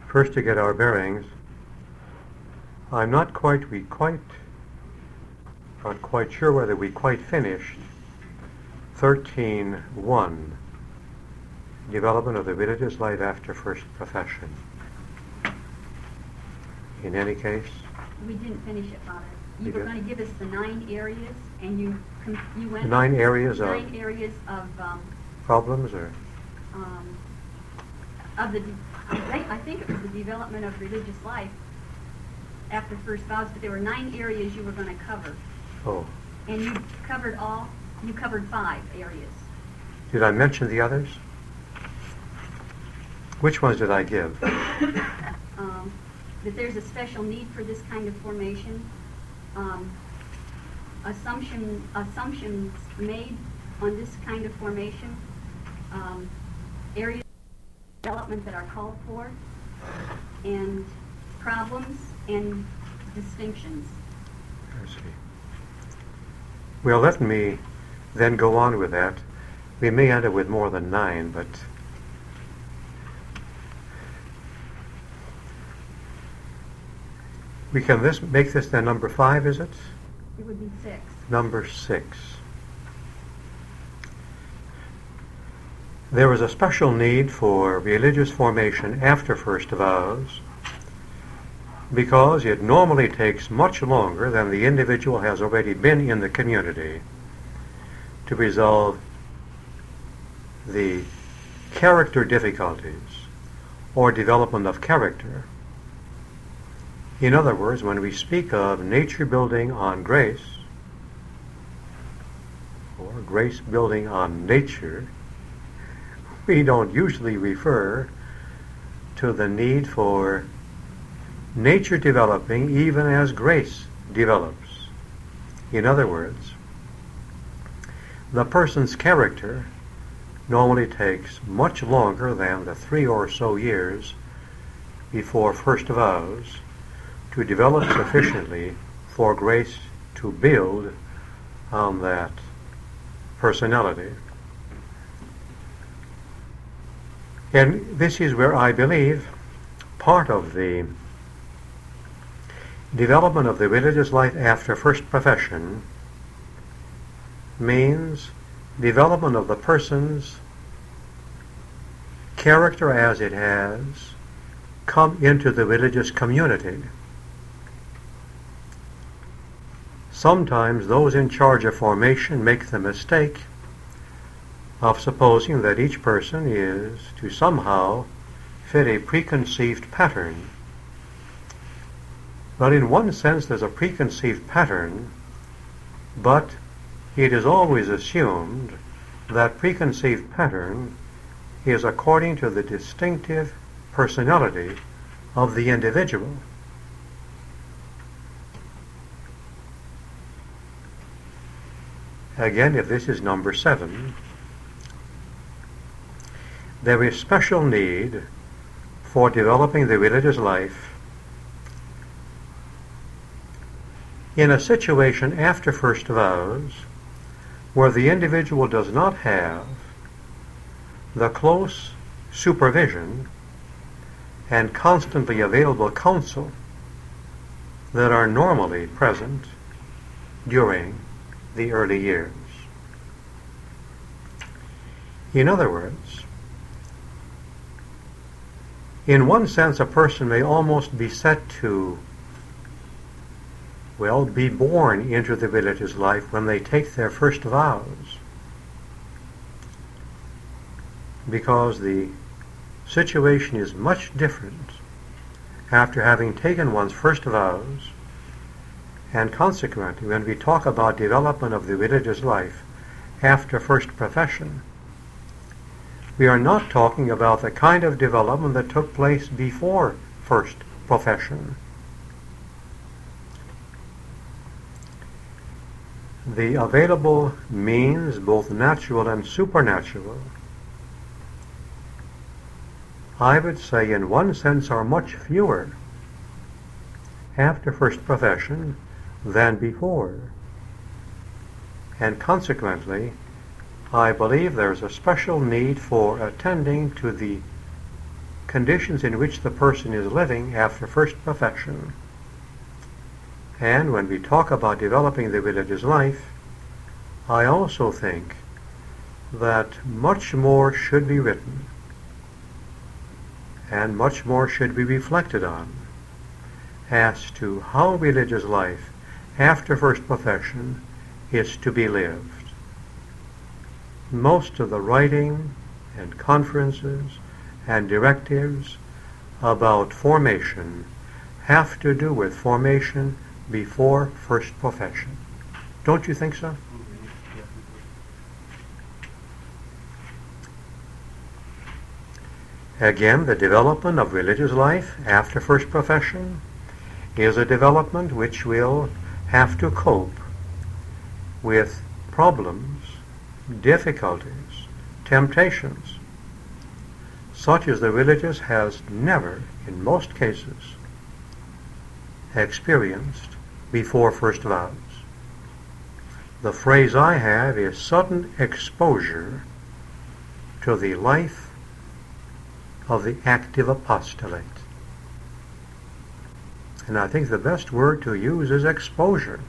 First, to get our bearings, I'm not quite sure whether we quite finished 13.1, development of the religious life after first profession. In any case, we didn't finish it, Father. You You were did? going to give us the 9 areas, and you went the 9 areas of 9 areas problems, or of the. I think it was the development of religious life after first vows, but there were 9 areas you were going to cover, oh, and you covered all. You covered 5 areas. did I mention the others? Which ones did I give? That there's a special need for this kind of formation. Assumptions made on this kind of formation. Areas of development that are called for, and problems and distinctions. I see. Well, let me then go on with that. We may end up with more than 9, but we can make this then number 5, is it? It would be 6. Number 6. There is a special need for religious formation after first vows because it normally takes much longer than the individual has already been in the community to resolve the character difficulties or development of character. In other words, when we speak of nature building on grace or grace building on nature, we don't usually refer to the need for nature developing even as grace develops. In other words, the person's character normally takes much longer than the 3 or so years before first vows to develop sufficiently for grace to build on that personality. And this is where I believe part of the development of the religious life after first profession means development of the person's character as it has come into the religious community. Sometimes those in charge of formation make the mistake of supposing that each person is to somehow fit a preconceived pattern. But in one sense there's a preconceived pattern, but it is always assumed that preconceived pattern is according to the distinctive personality of the individual. Again, if this is number 7, there is special need for developing the religious life in a situation after first vows where the individual does not have the close supervision and constantly available counsel that are normally present during the early years. In other words, in one sense, a person may almost be set to, be born into the religious life when they take their first vows, because the situation is much different after having taken one's first vows, and consequently, when we talk about development of the religious life after first profession, we are not talking about the kind of development that took place before first profession. The available means, both natural and supernatural, I would say in one sense are much fewer after first profession than before. And consequently, I believe there's a special need for attending to the conditions in which the person is living after first profession. And when we talk about developing the religious life, I also think that much more should be written and much more should be reflected on as to how religious life after first profession is to be lived. Most of the writing and conferences and directives about formation have to do with formation before first profession. Don't you think so? Again, the development of religious life after first profession is a development which will have to cope with problems, difficulties, temptations, such as the religious has never, in most cases, experienced before first vows. The phrase I have is sudden exposure to the life of the active apostolate. And I think the best word to use is exposure.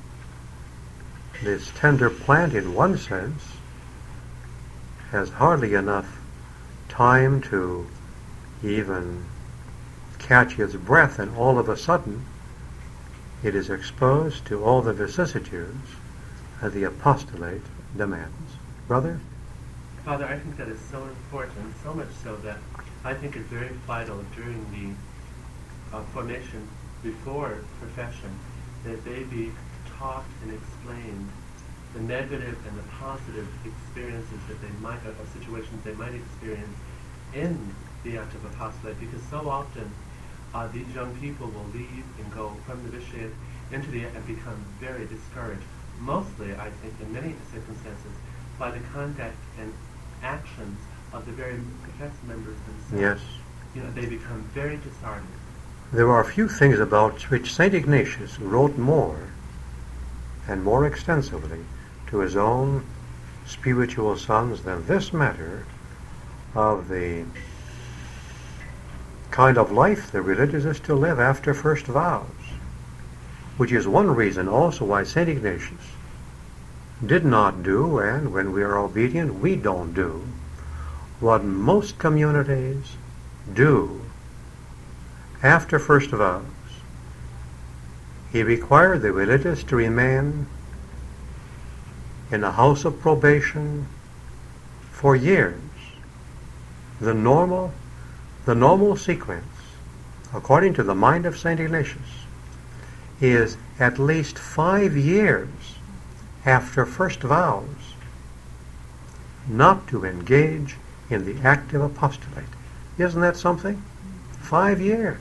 This tender plant, in one sense, has hardly enough time to even catch its breath, and all of a sudden it is exposed to all the vicissitudes that the apostolate demands. Brother? Father, I think that is so important, so much so that I think it's very vital during the formation before profession that they be taught and explained the negative and the positive experiences that they might, of situations they might experience in the active apostolate, because so often these young people will leave and go from the novitiate into the and become very discouraged. Mostly, I think, in many circumstances, by the conduct and actions of the very professed members themselves. Yes. They become very disheartened. There are a few things about which St. Ignatius wrote more and more extensively to his own spiritual sons than this matter of the kind of life the religious is to live after first vows, which is one reason also why St. Ignatius did not do, and when we are obedient, we don't do, what most communities do after first vows. He required the religious to remain in a house of probation for years. The normal sequence, according to the mind of St. Ignatius, is at least 5 years after first vows not to engage in the active apostolate. Isn't that something? 5 years.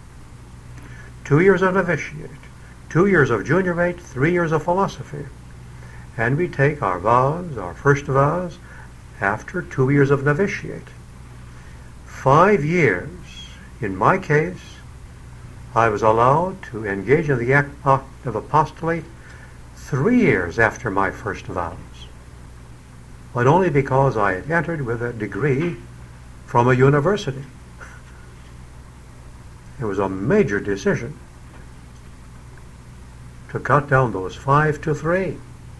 2 years of novitiate, 2 years of juniorate, 3 years of philosophy. And we take our vows, our first vows, after 2 years of novitiate. 5 years, in my case, I was allowed to engage in the act of apostolate 3 years after my first vows, but only because I had entered with a degree from a university. It was a major decision to cut down those 5 to 3.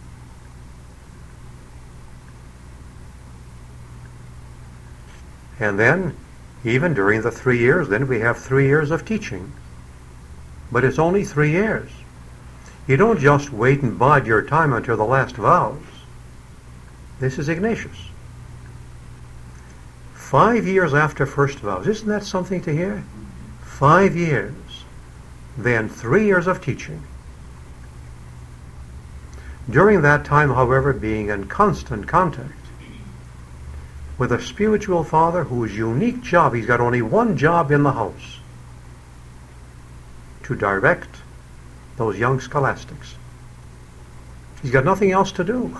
And then, even during the 3 years, then we have 3 years of teaching. But it's only 3 years. You don't just wait and bide your time until the last vows. This is Ignatius. 5 years after first vows. Isn't that something to hear? 5 years. Then 3 years of teaching. During that time, however, being in constant contact with a spiritual father whose unique job, he's got only one job in the house: to direct those young scholastics. He's got nothing else to do.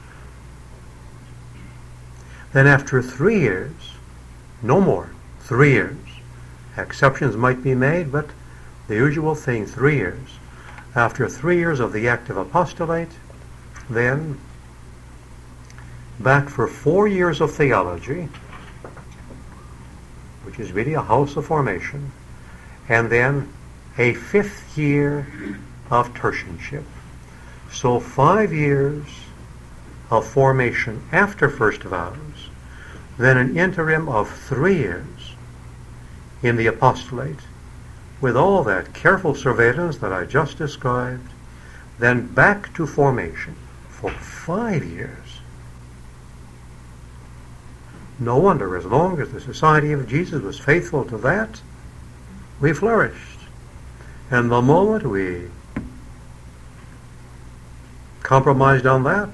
Then after 3 years, no more, 3 years. Exceptions might be made, but the usual thing, 3 years. After 3 years of the active apostolate, then back for 4 years of theology, which which is really a house of formation, and then a 5th year of tertianship. So 5 years of formation after first vows, then an interim of 3 years in the apostolate, with all that careful surveillance that I just described, then back to formation for 5 years. No wonder, as long as the Society of Jesus was faithful to that, we flourished. And the moment we compromised on that,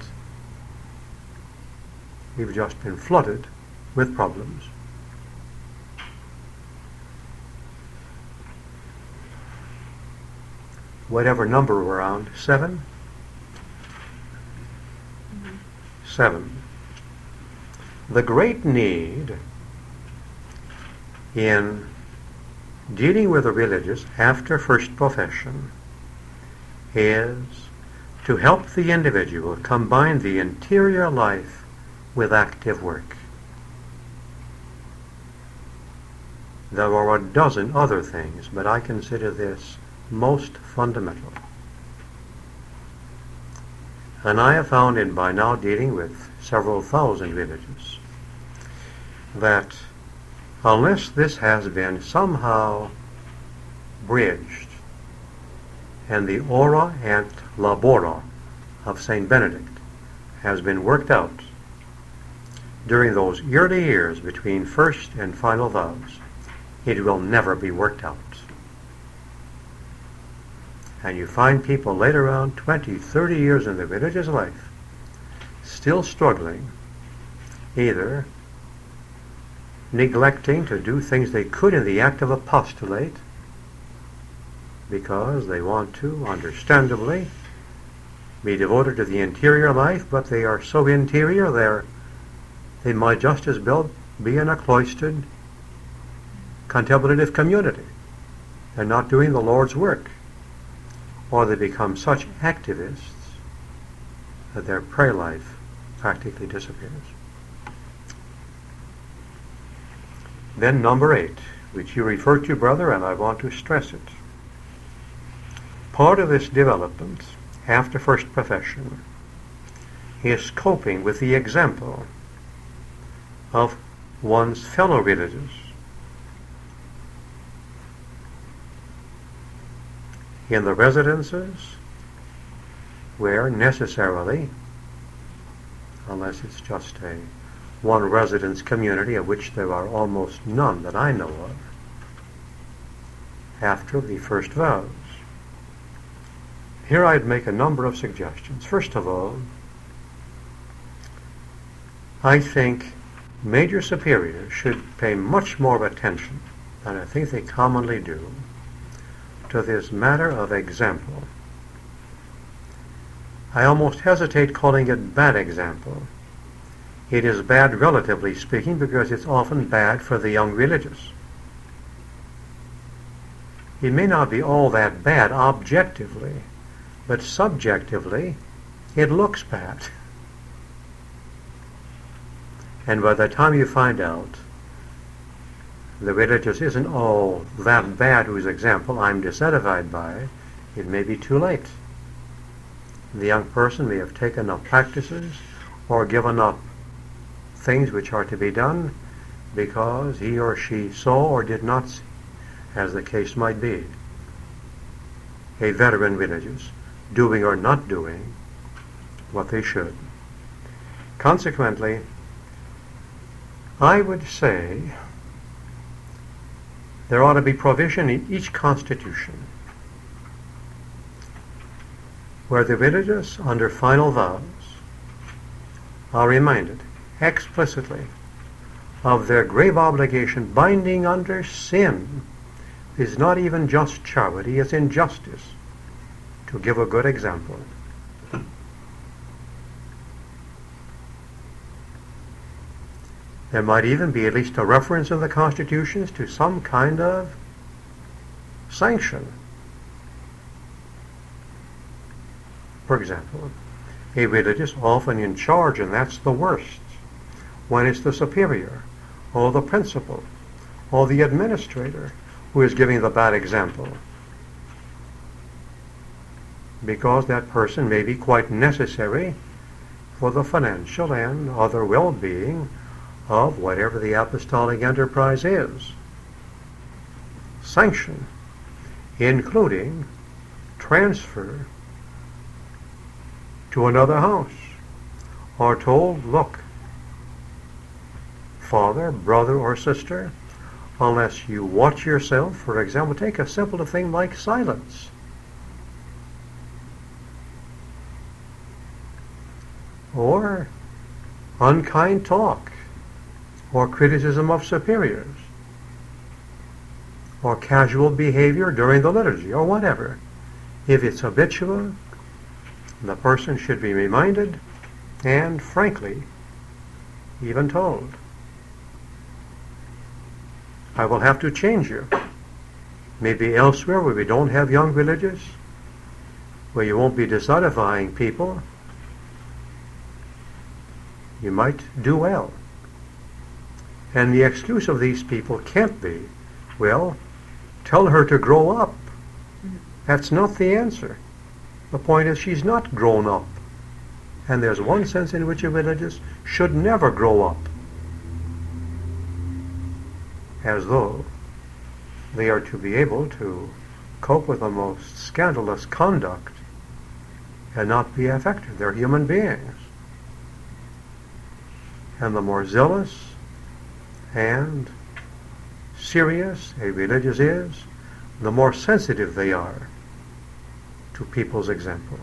we've just been flooded with problems. Whatever number we're on, 7? 7. The great need in dealing with the religious after first profession is to help the individual combine the interior life with active work. There are a dozen other things, but I consider this most fundamental. And I have found in by now dealing with several thousand villages that unless this has been somehow bridged and the ora et labora of St. Benedict has been worked out during those early years between first and final vows, it will never be worked out. And you find people later on, 20, 30 years in the religious life, still struggling, either neglecting to do things they could in the act of apostolate because they want to, understandably, be devoted to the interior life, but they are so interior they might just as well be in a cloistered contemplative community. They're not doing the Lord's work. Or they become such activists that their prayer life practically disappears. Then number 8, which you referred to, brother, and I want to stress it. Part of this development after first profession is coping with the example of one's fellow religious. In the residences where necessarily, unless it's just a one residence community, of which there are almost none that I know of, after the first vows. Here I'd make a number of suggestions. First of all, I think major superiors should pay much more attention than I think they commonly do to this matter of example. I almost hesitate calling it bad example. It is bad, relatively speaking, because it's often bad for the young religious. It may not be all that bad objectively, but subjectively, it looks bad. And by the time you find out the religious isn't all that bad whose example I'm dissatisfied by, it may be too late. The young person may have taken up practices or given up things which are to be done because he or she saw or did not see, as the case might be, a veteran religious doing or not doing what they should. Consequently, I would say there ought to be provision in each constitution where the religious under final vows are reminded explicitly of their grave obligation. Binding under sin is not even just charity, it's injustice to give a good example. There might even be at least a reference in the constitutions to some kind of sanction. For example, a religious often in charge, and that's the worst, when it's the superior, or the principal, or the administrator who is giving the bad example, because that person may be quite necessary for the financial and other well-being of whatever the apostolic enterprise is. Sanction, including transfer to another house, or told, look, father, brother, or sister, unless you watch yourself, for example, take a simple thing like silence. Or unkind talk, or criticism of superiors, or casual behavior during the liturgy, or whatever. If it's habitual, the person should be reminded and, frankly, even told, I will have to change you. Maybe elsewhere where we don't have young religious, where you won't be disedifying people, you might do well. And the excuse of these people can't be, well, tell her to grow up. That's not the answer. The point is she's not grown up. And there's one sense in which a religious should never grow up, as though they are to be able to cope with the most scandalous conduct and not be affected. They're human beings. And the more zealous and serious a religious is, the more sensitive they are to people's example.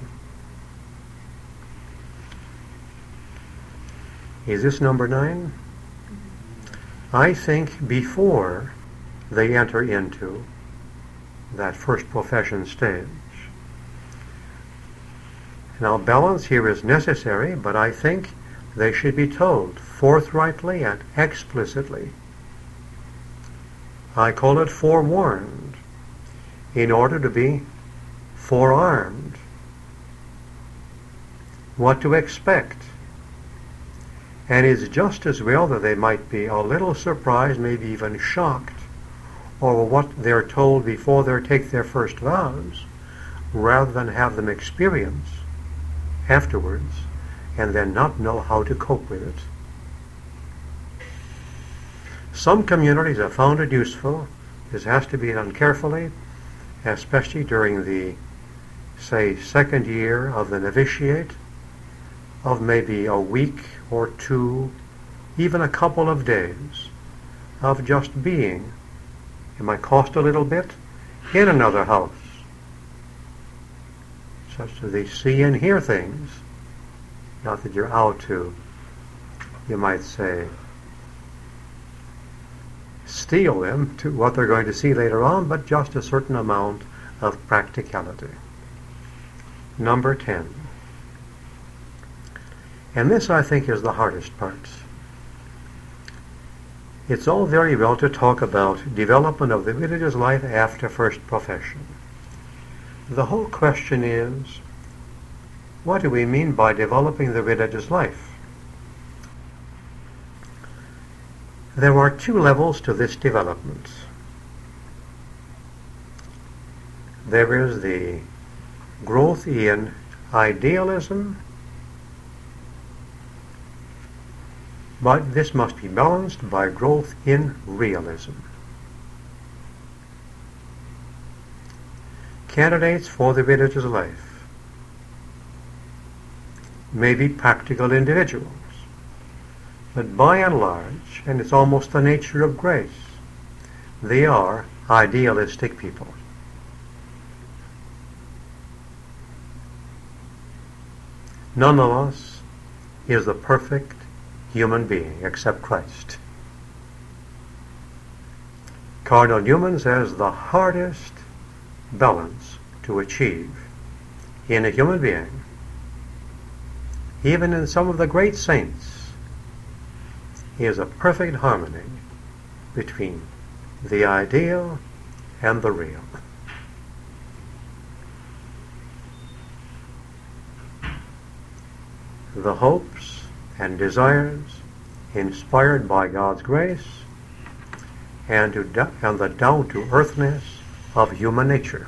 Is this number 9? I think before they enter into that first profession stage. Now, balance here is necessary, but I think they should be told forthrightly and explicitly. I call it forewarned, in order to be forearmed. What to expect. And it's just as well that they might be a little surprised, maybe even shocked, over what they're told before they take their first vows, rather than have them experience afterwards and then not know how to cope with it. Some communities have found it useful. This has to be done carefully, especially during the, say, second year of the novitiate, of maybe a week or 2, even a couple of days of just being. It might cost a little bit in another house, such that they see and hear things. Not that you're out to, you might say, steal them to what they're going to see later on, but just a certain amount of practicality. Number 10. And this, I think, is the hardest part. It's all very well to talk about development of the religious life after first profession. The whole question is, what do we mean by developing the religious life? There are 2 levels to this development. There is the growth in idealism, but this must be balanced by growth in realism. Candidates for the religious life may be practical individuals, but by and large, and it's almost the nature of grace, they are idealistic people. None of us is the perfect human being except Christ. Cardinal Newman says the hardest balance to achieve in a human being, even in some of the great saints, is a perfect harmony between the ideal and the real. The hopes and desires inspired by God's grace and the down-to-earthness of human nature.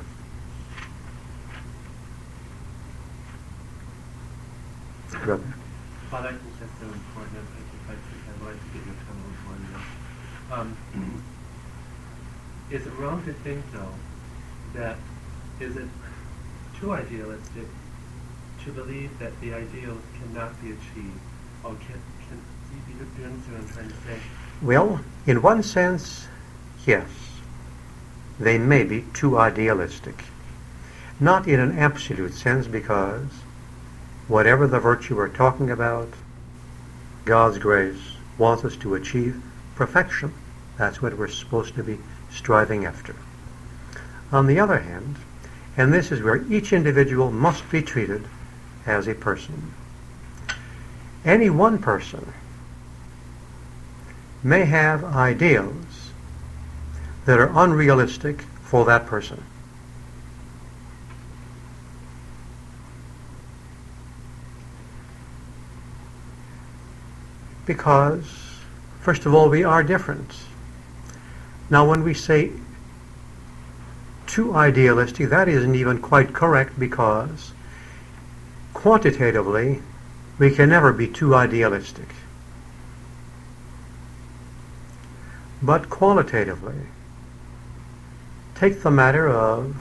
Brother. Father, I think that's so important. I'd like to get your comment on that. Is it wrong to think, though, that is it too idealistic to believe that the ideals cannot be achieved? Or can you understand what I'm trying to say? Well, in one sense, yes. They may be too idealistic. Not in an absolute sense, because whatever the virtue we're talking about, God's grace wants us to achieve perfection. That's what we're supposed to be striving after. On the other hand, and this is where each individual must be treated as a person. Any one person may have ideals that are unrealistic for that person. Because, first of all, we are different. Now, when we say too idealistic, that isn't even quite correct, because quantitatively, we can never be too idealistic. But qualitatively, take the matter of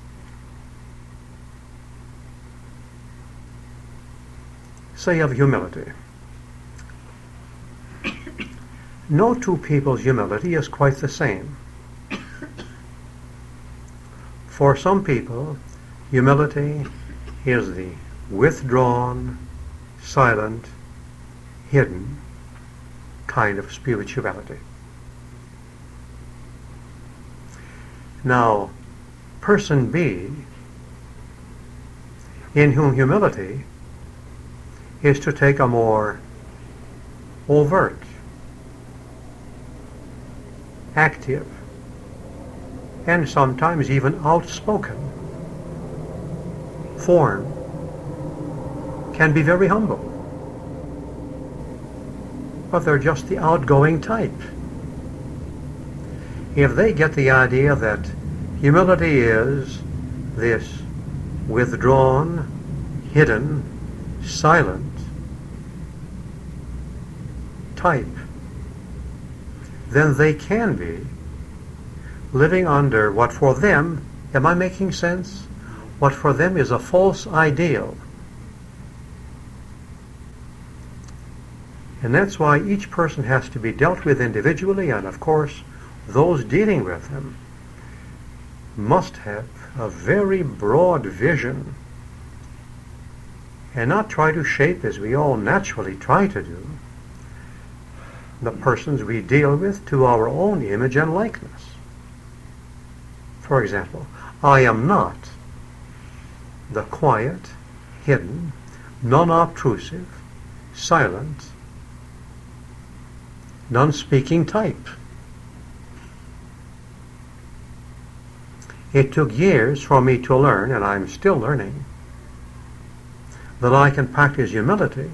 say of humility. No two people's humility is quite the same. For some people, humility is the withdrawn, silent, hidden kind of spirituality. Now, person B, in whom humility is to take a more overt, active, and sometimes even outspoken form, can be very humble. But they're just the outgoing type. If they get the idea that humility is this withdrawn, hidden, silent type, then they can be living under what for them, am I making sense? What for them is a false ideal. And that's why each person has to be dealt with individually, and of course, those dealing with them must have a very broad vision and not try to shape, as we all naturally try to do, the persons we deal with to our own image and likeness. For example, I am not the quiet, hidden, non-obtrusive, silent, non-speaking type. It took years for me to learn, and I'm still learning, that I can practice humility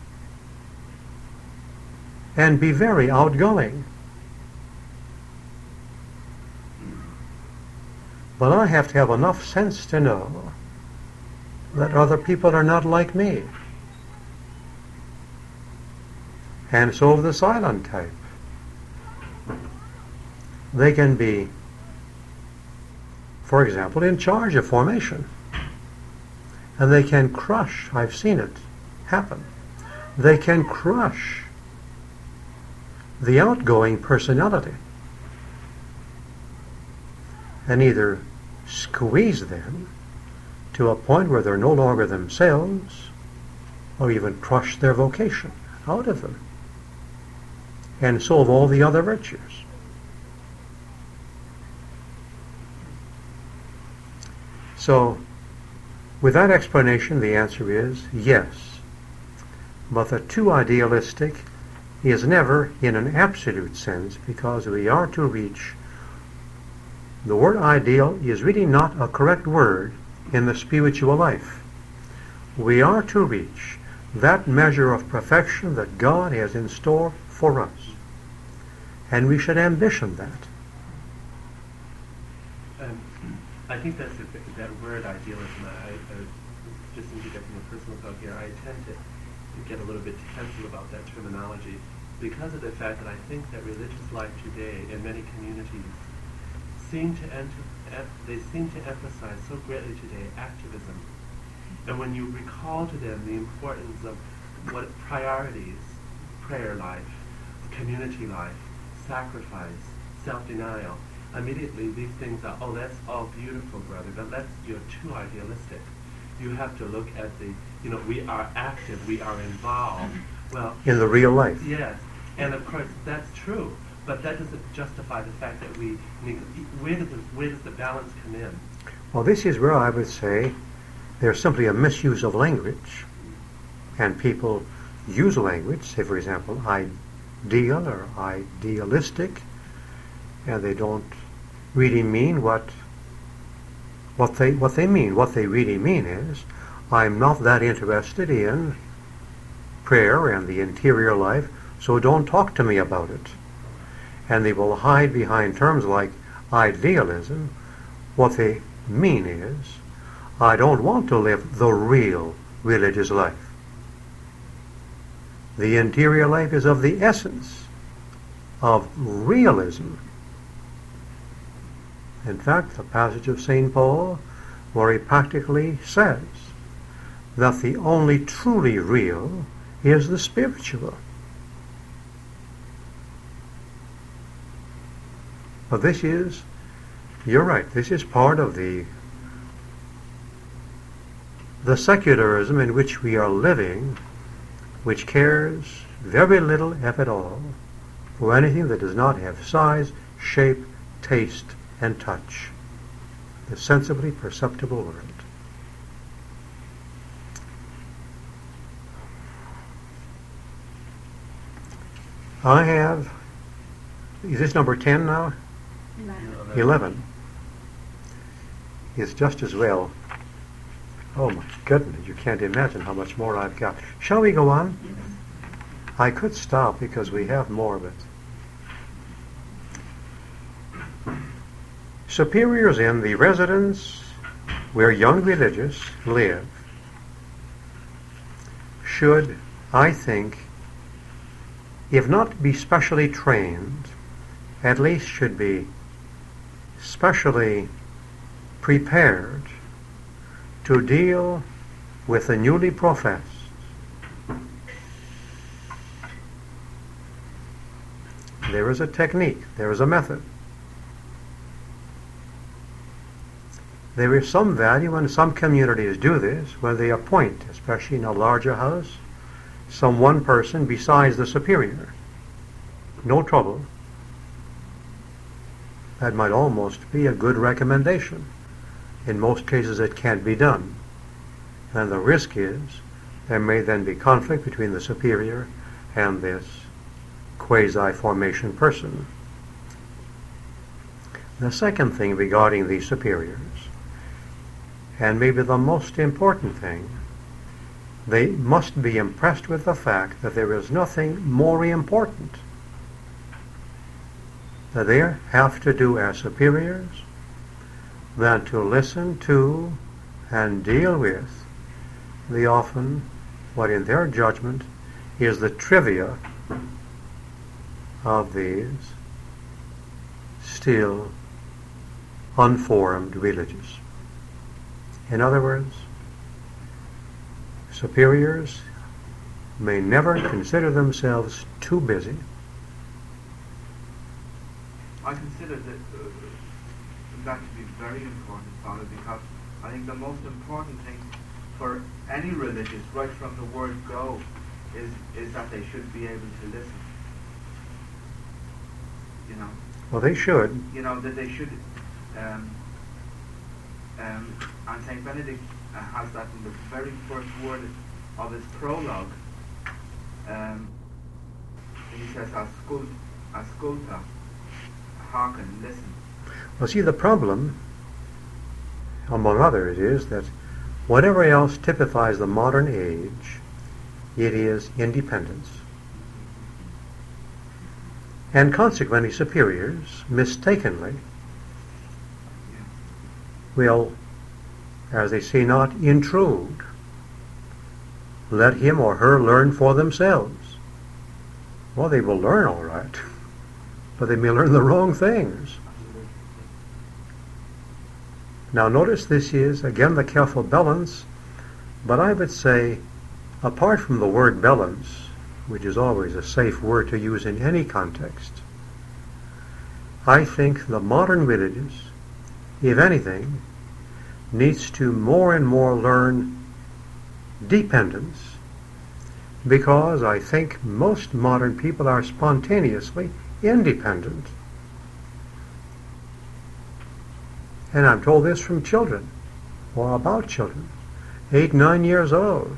and be very outgoing. But I have to have enough sense to know that other people are not like me. And so the silent type, they can be, for example, in charge of formation. And they can crush, I've seen it happen, they can crush the outgoing personality and either squeeze them to a point where they're no longer themselves, or even crush their vocation out of them, and so of all the other virtues. So, with that explanation, the answer is yes. But the too idealistic is never in an absolute sense, because we are to reach, the word ideal is really not a correct word in the spiritual life. We are to reach that measure of perfection that God has in store for us. And we should ambition that. I think that's that word idealism. I just interjecting a personal thought here. I tend to get a little bit defensive about that terminology because of the fact that I think that religious life today in many communities seem to emphasize so greatly today activism. And when you recall to them the importance of what priorities, prayer life, community life, sacrifice, self-denial, immediately these things are, oh, that's all beautiful, brother, but you're too idealistic. You have to look at we are active, we are involved. Well, in the real life. Yes, and of course that's true, but that doesn't justify the fact that where does the balance come in? Well, this is where I would say there's simply a misuse of language, and people use language, say for example, ideal or idealistic, and they don't really mean what they mean. What they really mean is, I'm not that interested in prayer and the interior life, so don't talk to me about it. And they will hide behind terms like idealism. What they mean is, I don't want to live the real religious life. The interior life is of the essence of realism. In fact, the passage of St. Paul, where he practically says that the only truly real is the spiritual. But you're right, this is part of the secularism in which we are living, which cares very little, if at all, for anything that does not have size, shape, taste, and touch. The sensibly perceptible world. Is this number 10 now? 11. It's just as well. Oh my goodness, you can't imagine how much more I've got. Shall we go on? Yes. I could stop because we have more of it. Superiors in the residence where young religious live should, I think, if not be specially trained, at least should be specially prepared to deal with the newly professed. There is a technique, there is a method. There is some value, and some communities do this, where they appoint, especially in a larger house, some one person besides the superior. No trouble. That might almost be a good recommendation. In most cases it can't be done. And the risk is there may then be conflict between the superior and this quasi-formation person. The second thing regarding the superiors, and maybe the most important thing, they must be impressed with the fact that there is nothing more important that they have to do as superiors than to listen to and deal with the often, what in their judgment is the trivia of these still unformed religious. In other words, superiors may never consider themselves too busy. I consider that to be very important, Father, because I think the most important thing for any religious, right from the word go, is that they should be able to listen. You know. Well, they should. You know that they should. And Saint Benedict has that in the very first word of his prologue. He says, "Ascolta, hearken, listen." Well, see, the problem, among others, is that whatever else typifies the modern age, it is independence. And consequently, superiors, mistakenly, will, as they say, not intrude. Let him or her learn for themselves. Well, they will learn all right, but they may learn the wrong things. Now notice this is, again, the careful balance, but I would say, apart from the word balance, which is always a safe word to use in any context, I think the modern religious, if anything, needs to more and more learn dependence, because I think most modern people are spontaneously independent. And I'm told this from children, or about children, 8, 9 years old.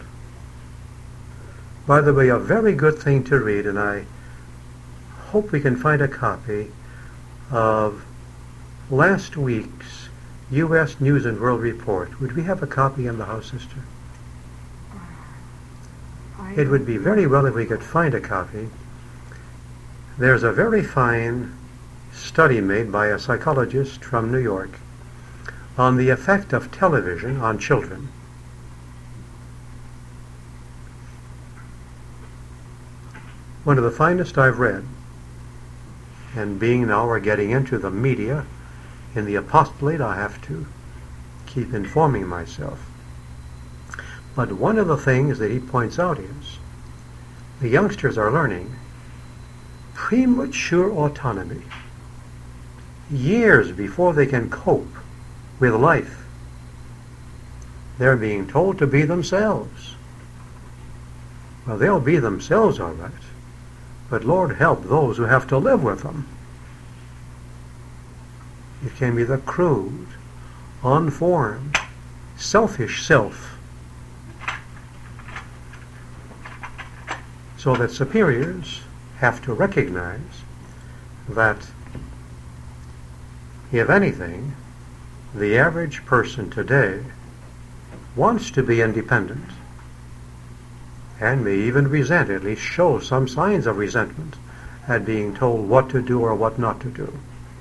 By the way, a very good thing to read, and I hope we can find a copy of last week's U.S. News and World Report. Would we have a copy in the house, sister? It would be very well if we could find a copy. There's a very fine study made by a psychologist from New York on the effect of television on children. One of the finest I've read, and being now we're getting into the media, in the apostolate I have to keep informing myself. But one of the things that he points out is the youngsters are learning premature autonomy years before they can cope with life. They're being told to be themselves. Well, they'll be themselves all right, but Lord help those who have to live with them. It can be the crude, unformed, selfish self. So that superiors have to recognize that, if anything, the average person today wants to be independent and may even resent, at least show some signs of resentment at being told what to do or what not to do.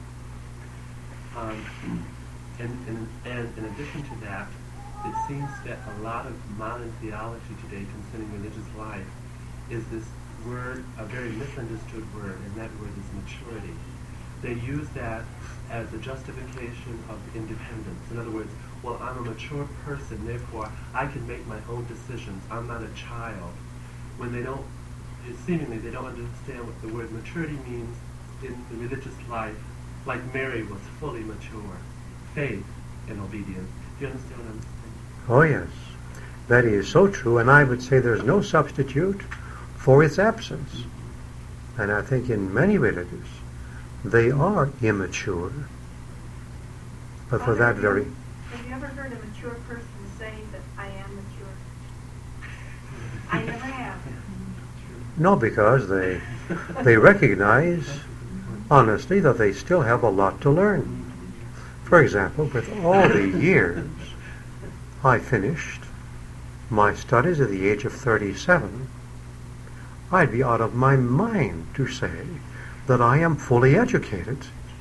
And in addition to that, it seems that a lot of modern theology today concerning religious life is this word, a very misunderstood word, and that word is maturity. They use that as a justification of independence. In other words, well, I'm a mature person, therefore I can make my own decisions. I'm not a child. When they don't, seemingly they don't understand what the word maturity means in the religious life, like Mary was fully mature. Faith and obedience. Do you understand what I'm saying? Oh yes, that is so true, and I would say there's no substitute for its absence. And I think in many religions, they are immature. But for that very... Have you ever heard a mature person say that I am mature? I never have. No, because they recognize, honestly, that they still have a lot to learn. For example, with all the years I finished my studies at the age of 37, I'd be out of my mind to say that I am fully educated.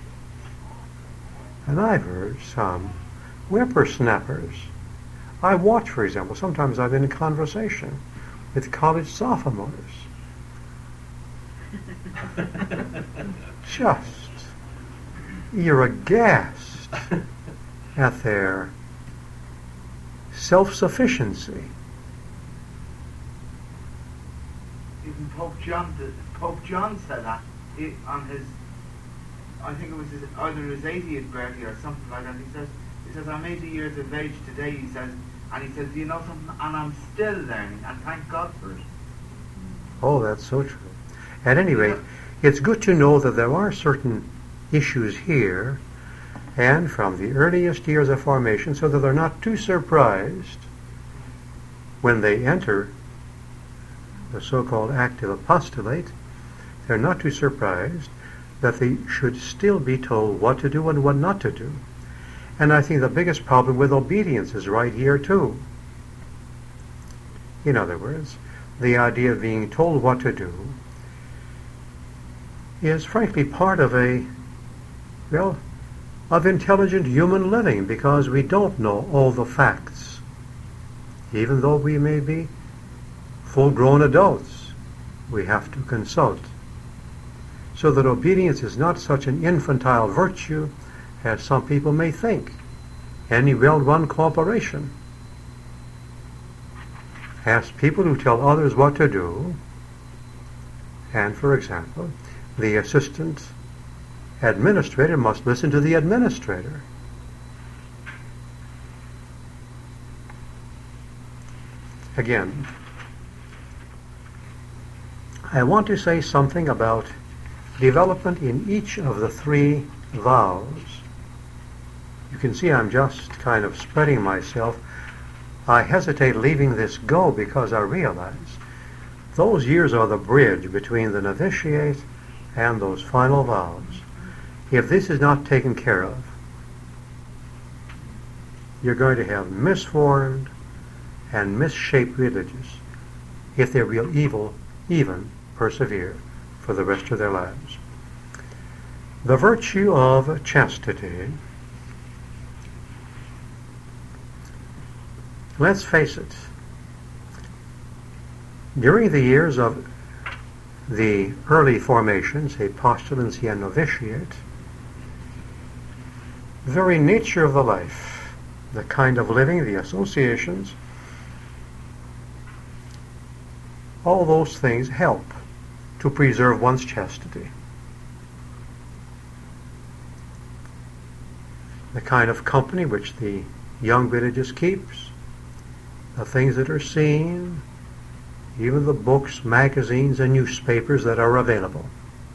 And I've heard some whippersnappers. I watch, for example, sometimes I've been in conversation with college sophomores. Just, you're aghast at their self-sufficiency. Even Pope John said that on his, I think it was either his 80th birthday or something like that. He says, I'm 80 years of age today, he says, and he says, you know something, and I'm still learning, and thank God for it. Oh, that's so true. At any rate, it's good to know that there are certain issues here, and from the earliest years of formation, so that they're not too surprised when they enter the so-called active apostolate. They're not too surprised that they should still be told what to do and what not to do. And I think the biggest problem with obedience is right here too. In other words, the idea of being told what to do is frankly part of a, well, of intelligent human living, because we don't know all the facts. Even though we may be full-grown adults, we have to consult. So that obedience is not such an infantile virtue as some people may think. Any well-run corporation has people who tell others what to do, and, for example, the assistant administrator must listen to the administrator. Again, I want to say something about development in each of the three vows. You can see I'm just kind of spreading myself. I hesitate leaving this go because I realize those years are the bridge between the novitiate and those final vows. If this is not taken care of, you're going to have misformed and misshaped religious, if they will even persevere for the rest of their lives. The virtue of chastity. Let's face it, during the years of the early formations, a postulancy and novitiate, the very nature of the life, the kind of living, the associations, all those things help to preserve one's chastity. The kind of company which the young religious keeps, the things that are seen, even the books, magazines, and newspapers that are available.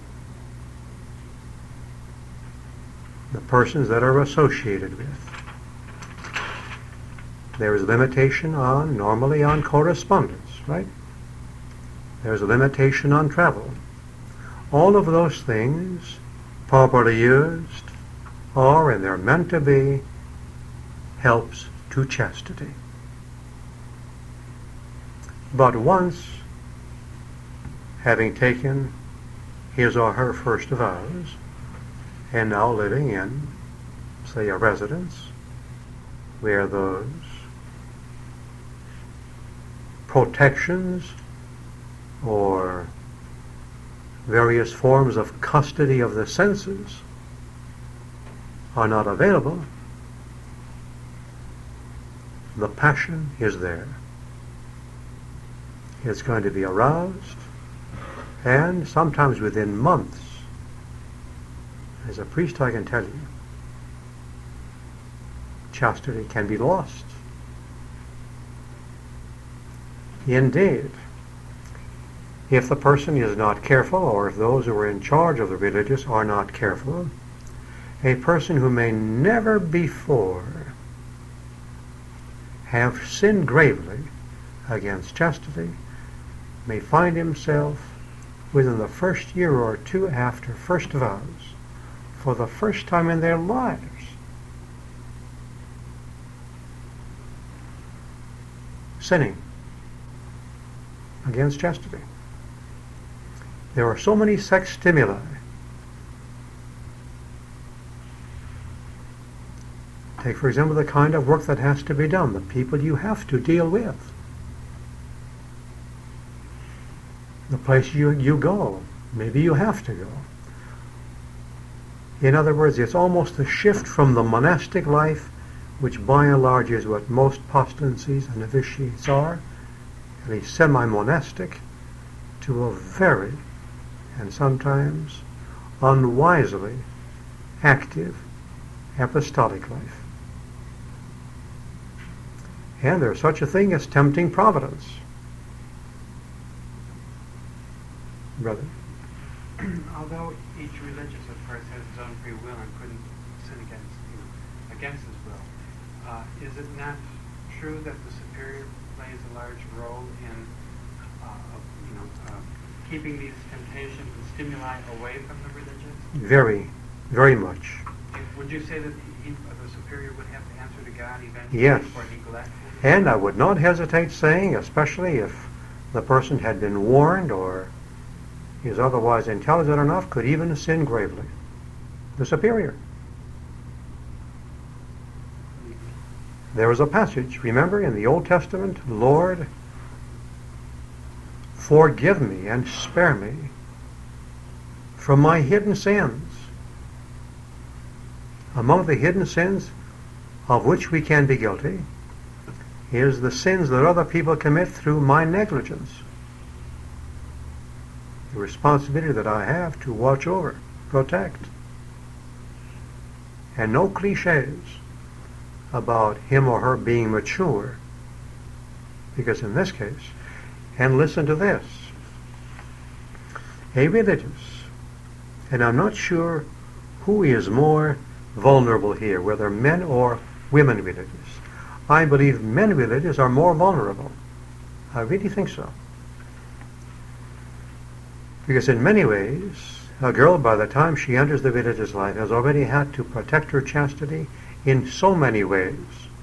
The persons that are associated with. There is limitation normally on correspondence, right? There's a limitation on travel. All of those things, properly used, are, and they're meant to be, helps to chastity. But once, having taken his or her first vows, and now living in, say, a residence where those protections or various forms of custody of the senses are not available, the passion is there. It's going to be aroused, and sometimes within months. As a priest, I can tell you, chastity can be lost. Indeed, if the person is not careful, or if those who are in charge of the religious are not careful, a person who may never before have sinned gravely against chastity may find himself within the first year or two after first vows, for the first time in their lives, sinning against chastity. There are so many sex stimuli. Take, for example, the kind of work that has to be done, the people you have to deal with, the place you go. Maybe you have to go. In other words, it's almost a shift from the monastic life, which by and large is what most postulancies and novitiates are, at least semi-monastic, to a very, and sometimes unwisely, active apostolic life. And there's such a thing as tempting providence. Brother? Although each religious, of course, has his own free will and couldn't sin against his will, is it not true that the superior plays a large role in keeping these temptations and stimuli away from the religious? Very, very much. Would you say that the superior would have to answer to God eventually Yes. for neglect? And I would not hesitate saying, especially if the person had been warned or is otherwise intelligent enough, could even sin gravely. The superior. There was a passage, remember, in the Old Testament, Lord, forgive me and spare me from my hidden sins. Among the hidden sins of which we can be guilty is the sins that other people commit through my negligence. The responsibility that I have to watch over, protect. And no cliches about him or her being mature. Because in this case, and listen to this, a religious, and I'm not sure who is more vulnerable here, whether men or women religious. I believe men religious are more vulnerable. I really think so. Because in many ways, a girl, by the time she enters the religious life, has already had to protect her chastity in so many ways.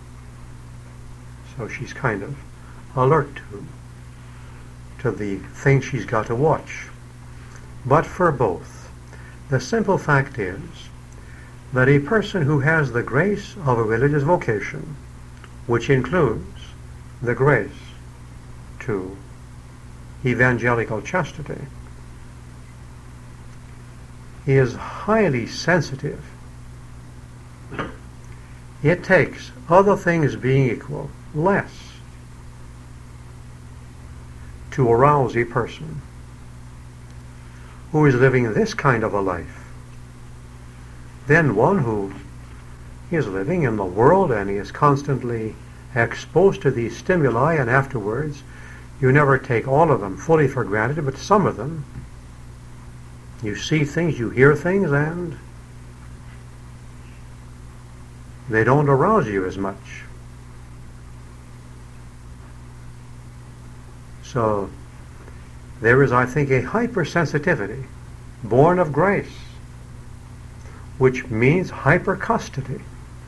So she's kind of alert to the things she's got to watch. But for both, the simple fact is that a person who has the grace of a religious vocation, which includes the grace to evangelical chastity, is highly sensitive. It takes, other things being equal, less to arouse a person who is living this kind of a life than one who is living in the world and he is constantly exposed to these stimuli, and afterwards you never take all of them fully for granted, but some of them you see things, you hear things, and they don't arouse you as much. So there is, I think, a hypersensitivity born of grace, which means hypercustody.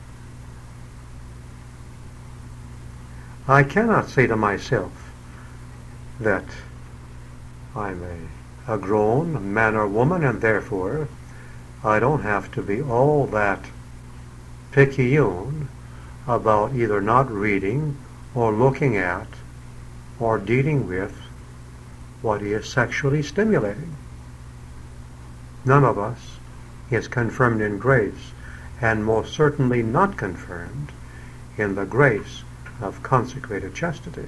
I cannot say to myself that I'm a grown man or woman, and therefore I don't have to be all that picayune about either not reading or looking at or dealing with what is sexually stimulating. None of us is confirmed in grace, and most certainly not confirmed in the grace of consecrated chastity.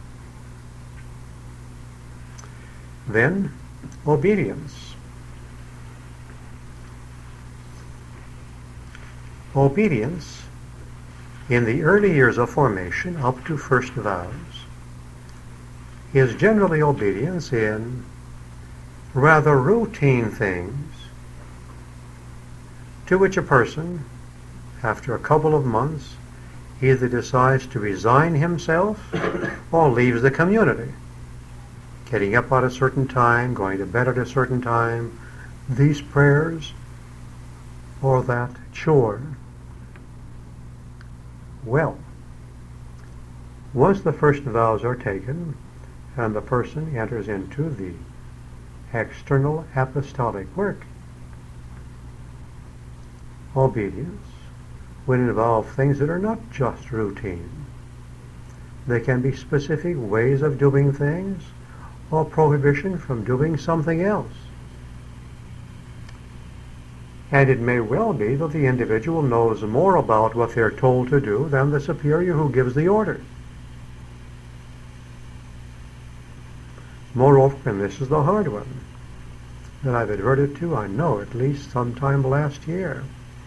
Then, obedience. Obedience, in the early years of formation, up to first vows, is generally obedience in rather routine things to which a person, after a couple of months, either decides to resign himself or leaves the community. Getting up at a certain time, going to bed at a certain time, these prayers or that chore. Well, once the first vows are taken and the person enters into the external apostolic work, obedience would involve things that are not just routine. They can be specific ways of doing things or prohibition from doing something else. And it may well be that the individual knows more about what they're told to do than the superior who gives the order. Moreover, and this is the hard one that I've adverted to, I know, at least sometime last year.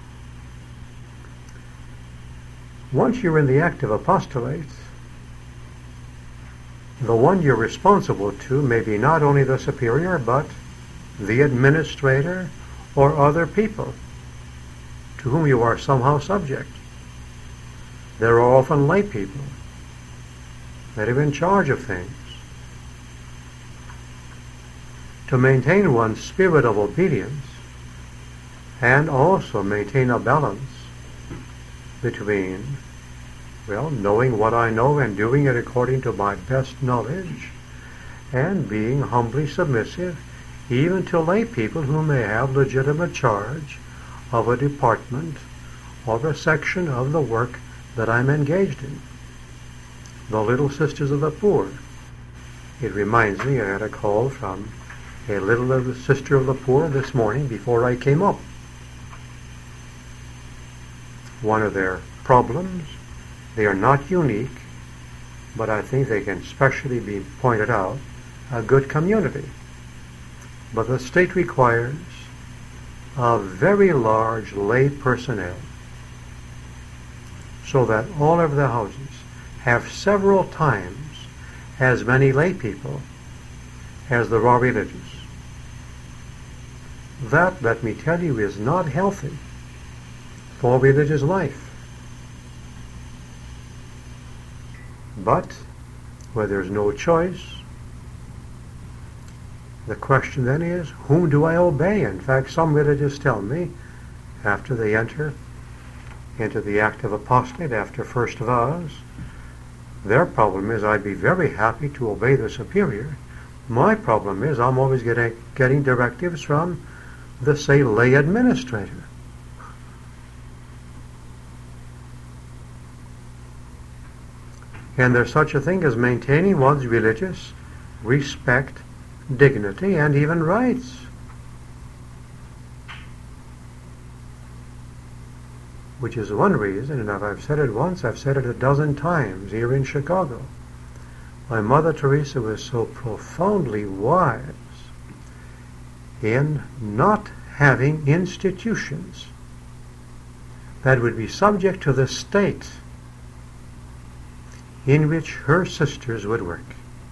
Once you're in the active apostolate, the one you're responsible to may be not only the superior, but the administrator or other people to whom you are somehow subject. There are often lay people that are in charge of things. To maintain one's spirit of obedience and also maintain a balance between, well, knowing what I know and doing it according to my best knowledge, and being humbly submissive even to lay people who may have legitimate charge of a department or a section of the work that I'm engaged in. The Little Sisters of the Poor. It reminds me, I had a call from a little sister of the poor this morning before I came up. One of their problems, they are not unique, but I think they can specially be pointed out, a good community. But the state requires a very large lay personnel, so that all of the houses have several times as many lay people as the raw religious. That, let me tell you, is not healthy for religious life. But where there's no choice, the question then is, whom do I obey? In fact, some religious tell me, after they enter into the act of apostate, after first vows, their problem is, I'd be very happy to obey the superior. My problem is, I'm always getting directives from the, say, lay administrator. And there's such a thing as maintaining one's religious respect, dignity, and even rights. Which is one reason, and if I've said it once, I've said it a dozen times here in Chicago. My Mother Teresa was so profoundly wise in not having institutions that would be subject to the state in which her sisters would work.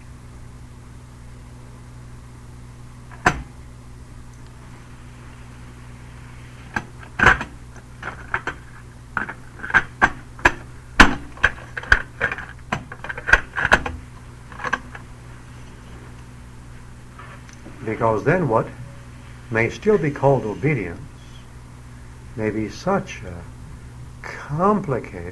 Because then what may still be called obedience may be such a complicated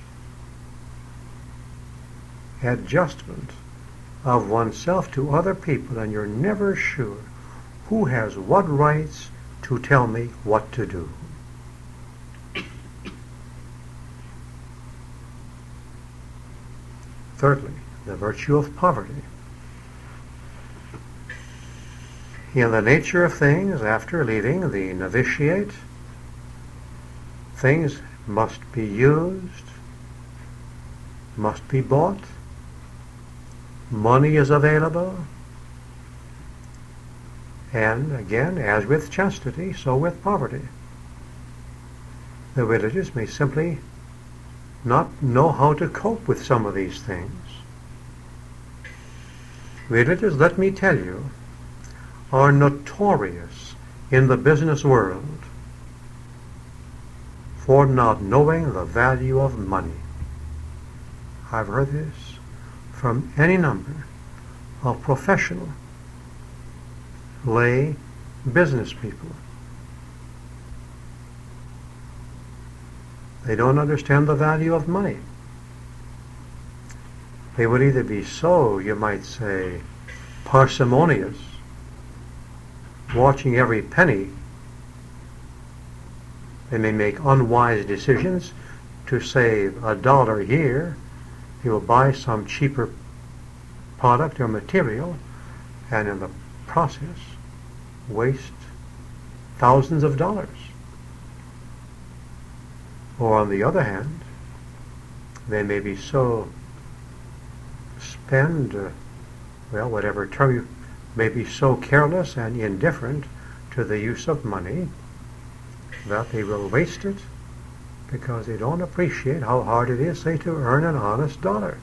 adjustment of oneself to other people, and you're never sure who has what rights to tell me what to do. Thirdly, the virtue of poverty. In the nature of things, after leaving the novitiate, things must be used, must be bought, money is available, and again, as with chastity, so with poverty. The religious may simply not know how to cope with some of these things. Religious, let me tell you, are notorious in the business world for not knowing the value of money. I've heard this from any number of professional lay business people. They don't understand the value of money. They would either be so, you might say, parsimonious, watching every penny. They may make unwise decisions to save $1 here. He will buy some cheaper product or material, and in the process waste thousands of dollars. Or on the other hand, they may be so whatever term you may be, so careless and indifferent to the use of money that they will waste it because they don't appreciate how hard it is, say, to earn an honest dollar.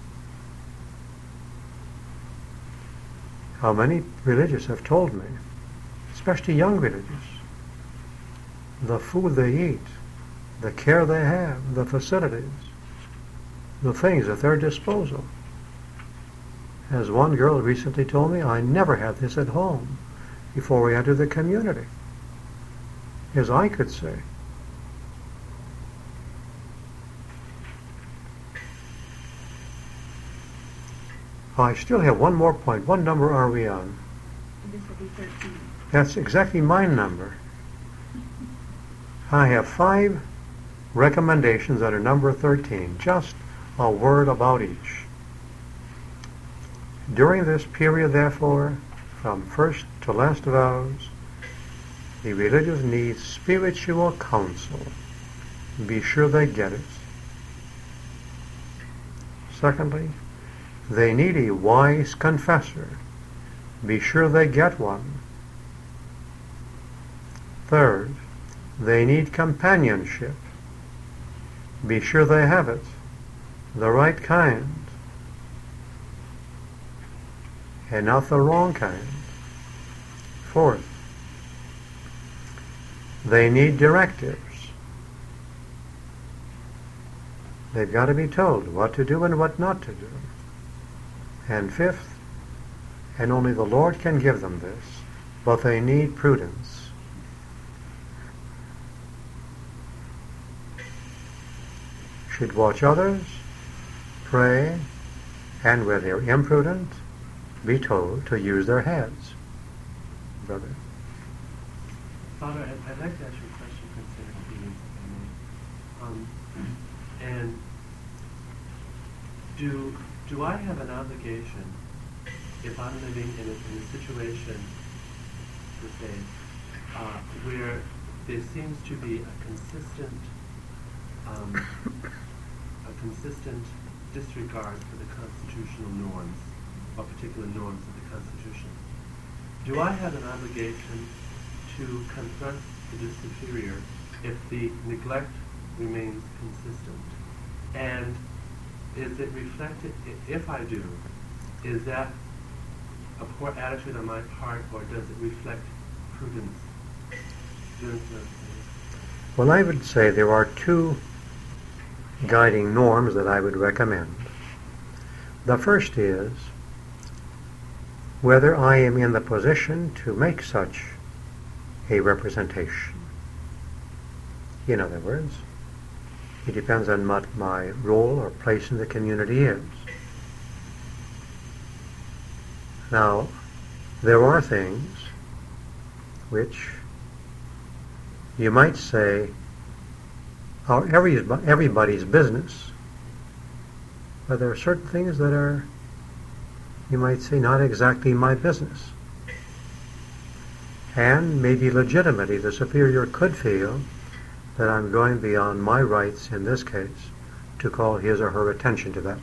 How many religious have told me, especially young religious, the food they eat, the care they have, the facilities, the things at their disposal. As one girl recently told me, I never had this at home before we entered the community. As I could say. I still have one more point. What number are we on? This will be 13. That's exactly my number. I have 5 recommendations under number 13, just a word about each. During this period, therefore, from first to last vows, the religious need spiritual counsel. Be sure they get it. Secondly, they need a wise confessor. Be sure they get one. Third, they need companionship. Be sure they have it, the right kind, and not the wrong kind. Fourth, they need directives. They've got to be told what to do and what not to do. And fifth, and only the Lord can give them this, but they need prudence. Should watch others, pray, and where they're imprudent, be told to use their heads. Brother. Father, I'd like to ask you a question concerning obedience, if I may. And do I have an obligation, if I'm living in a situation, to say, where there seems to be a consistent disregard for the constitutional norms, or particular norms of the Constitution, do I have an obligation to confront the superior if the neglect remains consistent? And is it reflected, if I do, is that a poor attitude on my part, or does it reflect prudence? Well, I would say there are two guiding norms that I would recommend. The first is whether I am in the position to make such a representation. In other words, it depends on what my role or place in the community is. Now, there are things which you might say are everybody's business, but there are certain things that are, you might say, not exactly my business. And maybe legitimately the superior could feel that I'm going beyond my rights in this case to call his or her attention to that.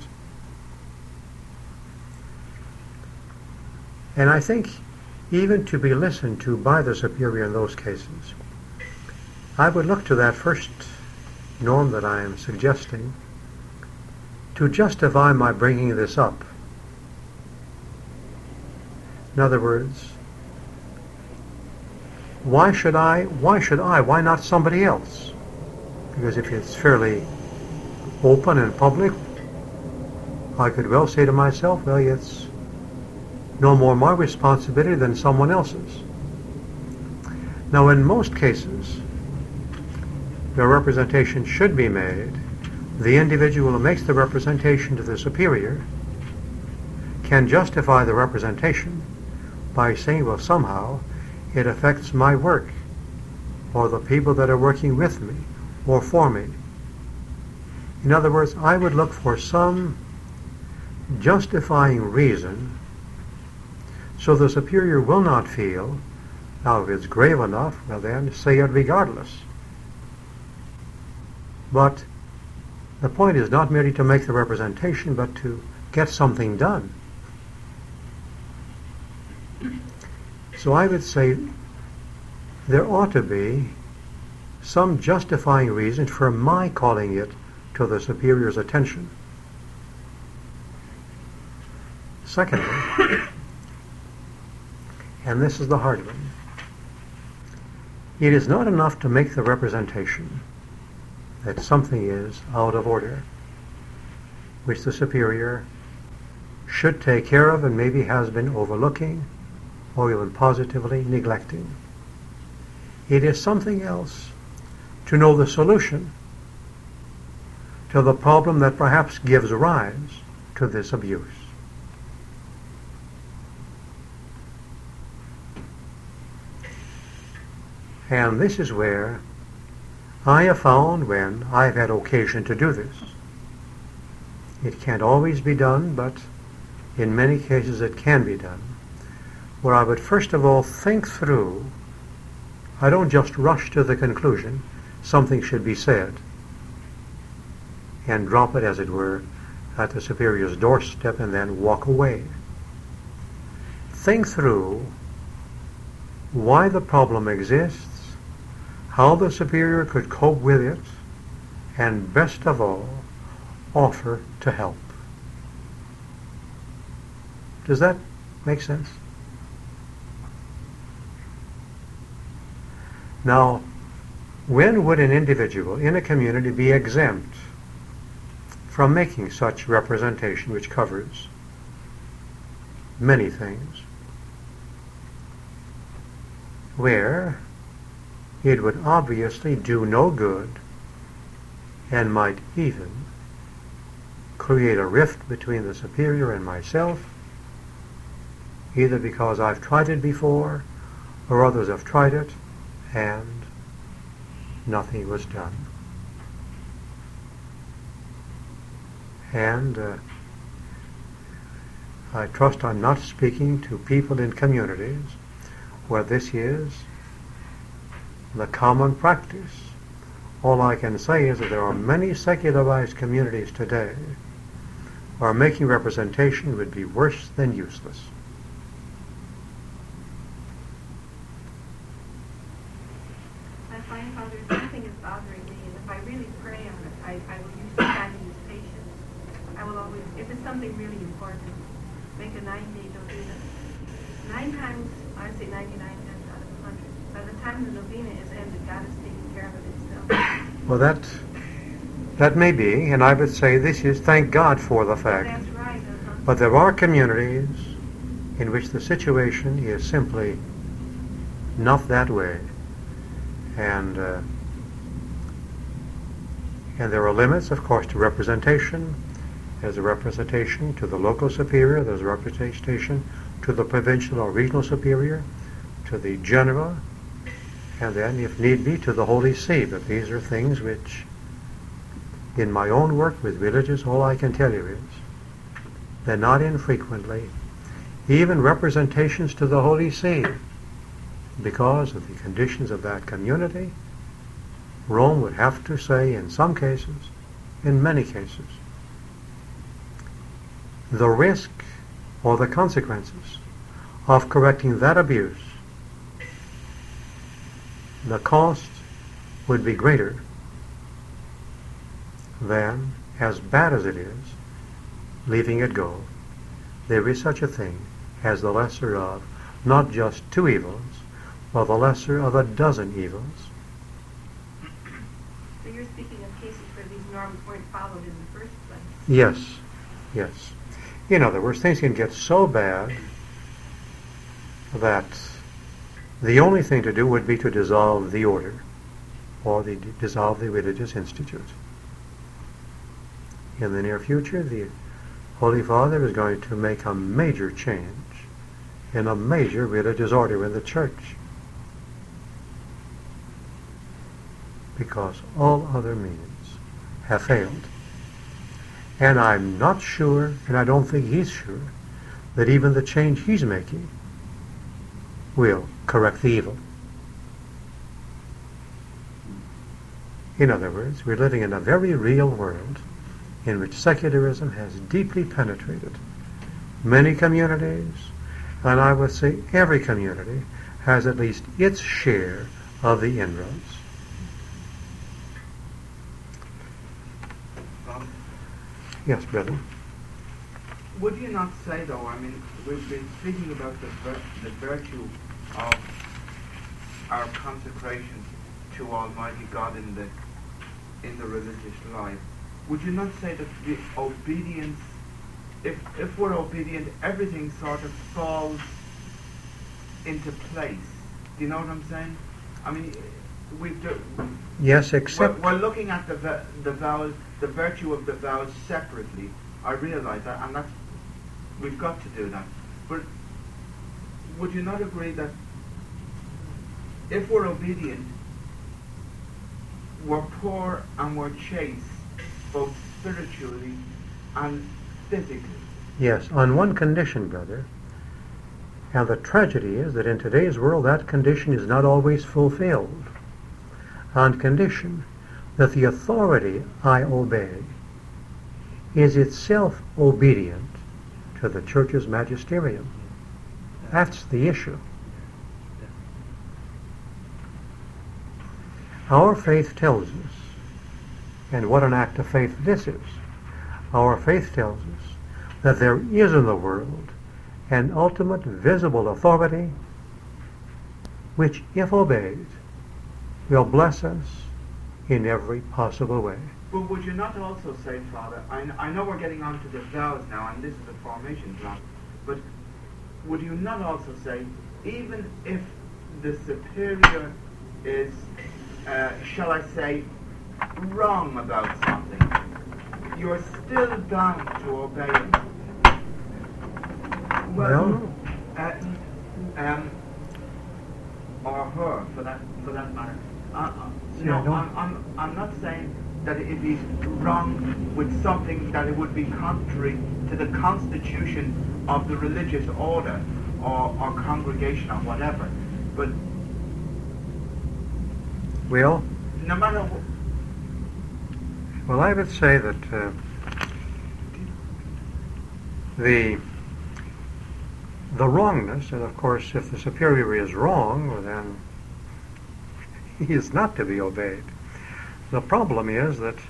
And I think even to be listened to by the superior in those cases, I would look to that first norm that I am suggesting to justify my bringing this up. In other words, why should I? Why not somebody else? Because if it's fairly open and public, I could well say to myself, well, it's no more my responsibility than someone else's. Now, in most cases, the representation should be made. The individual who makes the representation to the superior can justify the representation by saying, well, somehow it affects my work, or the people that are working with me, or for me. In other words, I would look for some justifying reason so the superior will not feel, now if it's grave enough, well then say it regardless. But the point is not merely to make the representation, but to get something done. So I would say there ought to be some justifying reason for my calling it to the superior's attention. Secondly, and this is the hard one, it is not enough to make the representation that something is out of order, which the superior should take care of and maybe has been overlooking or even positively neglecting. It is something else to know the solution to the problem that perhaps gives rise to this abuse. And this is where I have found when I've had occasion to do this, it can't always be done, but in many cases it can be done, where I would first of all think through. I don't just rush to the conclusion something should be said and drop it, as it were, at the superior's doorstep and then walk away. Think through why the problem exists, how the superior could cope with it, and best of all, offer to help. Does that make sense? Now, when would an individual in a community be exempt from making such representation, which covers many things, where it would obviously do no good and might even create a rift between the superior and myself, either because I've tried it before or others have tried it and nothing was done. And I trust I'm not speaking to people in communities where this is the common practice. All I can say is that there are many secularized communities today where making representation would be worse than useless. I find, Father, something is bothering me, and if I really pray on it, I will use the Chinese patience. I will always, if it's something really important, make a 9-day novena. 9 times, I say 99 times out of 100. By the time the novena is ended, God is taking care of it himself. Well, that may be, and I would say this is thank God for the fact. That's right. But there are communities in which the situation is simply not that way. And there are limits, of course, to representation. There's a representation to the local superior. There's a representation to the provincial or regional superior, to the general, and then, if need be, to the Holy See. But these are things which, in my own work with religious, all I can tell you is that not infrequently, even representations to the Holy See, because of the conditions of that community, Rome would have to say, in some cases, in many cases, the risk or the consequences of correcting that abuse, the cost would be greater than, as bad as it is, leaving it go. There is such a thing as the lesser of not just 2 evils, but the lesser of a dozen evils. So you're speaking of cases where these norms weren't followed in the first place. Yes, yes. In other words, things can get so bad that the only thing to do would be to dissolve the order or dissolve the religious institute. In the near future, the Holy Father is going to make a major change in a major religious order in the Church, because all other means have failed. And I'm not sure, and I don't think he's sure, that even the change he's making will correct the evil. In other words, we're living in a very real world in which secularism has deeply penetrated many communities, and I would say every community has at least its share of the inroads. Yes, brother. Would you not say, though, I mean, we've been speaking about the virtue of our consecration to Almighty God in the religious life. Would you not say that the obedience, if we're obedient, everything sort of falls into place? Do you know what I'm saying? I mean, Yes, except we're looking at the vows, the virtue of the vows separately. I realize that, and we've got to do that. But would you not agree that if we're obedient, we're poor and we're chaste, both spiritually and physically. Yes, on one condition, brother. And the tragedy is that in today's world that condition is not always fulfilled. On condition that the authority I obey is itself obedient to the church's magisterium. That's the issue. Our faith tells us, and what an act of faith this is, our faith tells us that there is in the world an ultimate visible authority which, if obeyed, will bless us in every possible way. But would you not also say, Father, I know we're getting on to the vows now, and this is a formation class, but would you not also say, even if the superior is, shall I say, wrong about something, you're still bound to obey it? Well, or her, for that matter. I'm not saying that if he's wrong with something that it would be contrary to the constitution of the religious order or congregation or whatever. But well, no matter what. Well, I would say that the wrongness, and of course if the superior is wrong, well, then he is not to be obeyed. The problem is that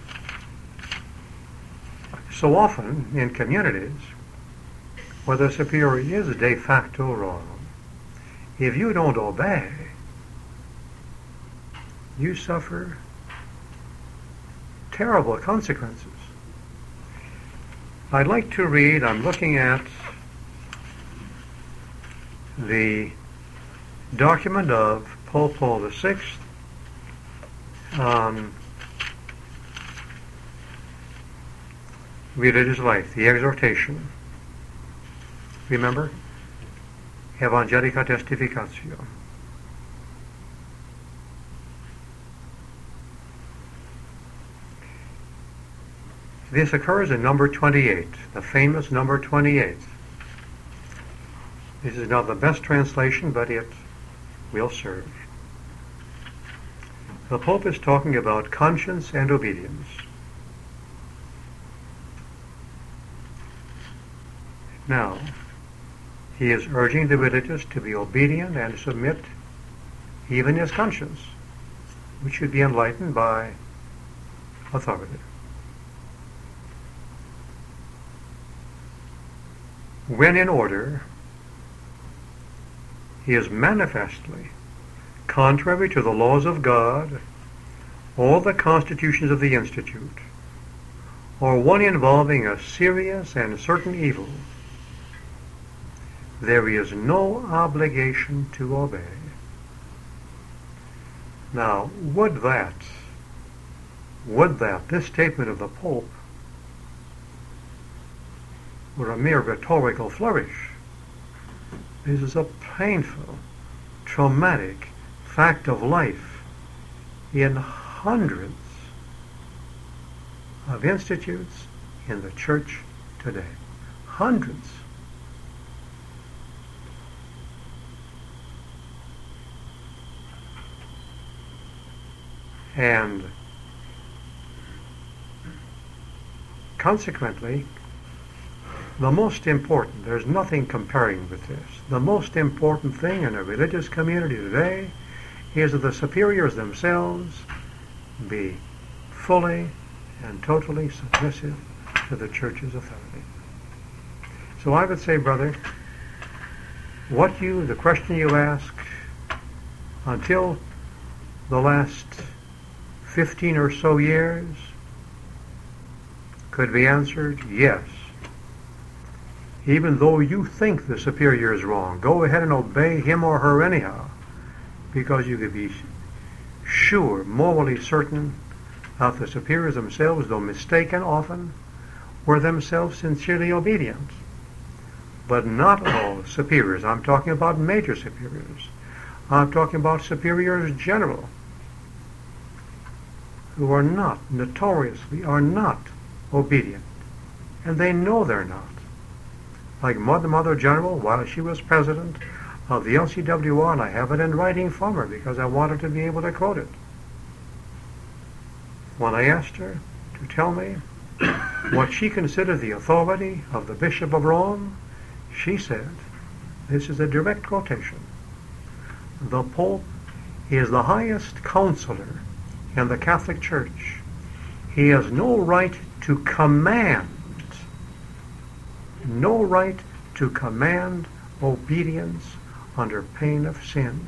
so often in communities where the superior is de facto wrong, if you don't obey, you suffer terrible consequences. I'd like to read, I'm looking at the document of Pope Paul VI on religious life, the exhortation. Remember? Evangelica Testificatio. This occurs in number 28, the famous number 28. This is not the best translation, but it will serve. The Pope is talking about conscience and obedience. Now, he is urging the religious to be obedient and submit even his conscience, which should be enlightened by authority. When in order, he is manifestly contrary to the laws of God, all the constitutions of the Institute, or one involving a serious and certain evil, there is no obligation to obey. Now, would that this statement of the Pope were a mere rhetorical flourish. This is a painful, traumatic fact of life in hundreds of institutes in the church today. Hundreds. And consequently, the most important, there's nothing comparing with this, the most important thing in a religious community today is that the superiors themselves be fully and totally submissive to the church's authority. So I would say, brother, the question you ask, until the last 15 or so years, could be answered yes. Even though you think the superior is wrong, go ahead and obey him or her anyhow, because you could be sure, morally certain, that the superiors themselves, though mistaken often, were themselves sincerely obedient. But not all superiors. I'm talking about major superiors. I'm talking about superiors general. who are not, notoriously are not obedient. And they know they're not. Like Mother General, while she was president of the LCWR, and I have it in writing from her because I wanted to be able to quote it. When I asked her to tell me what she considered the authority of the Bishop of Rome, she said, this is a direct quotation, "The Pope is the highest counselor in the Catholic Church. He has no right to command, obedience under pain of sin."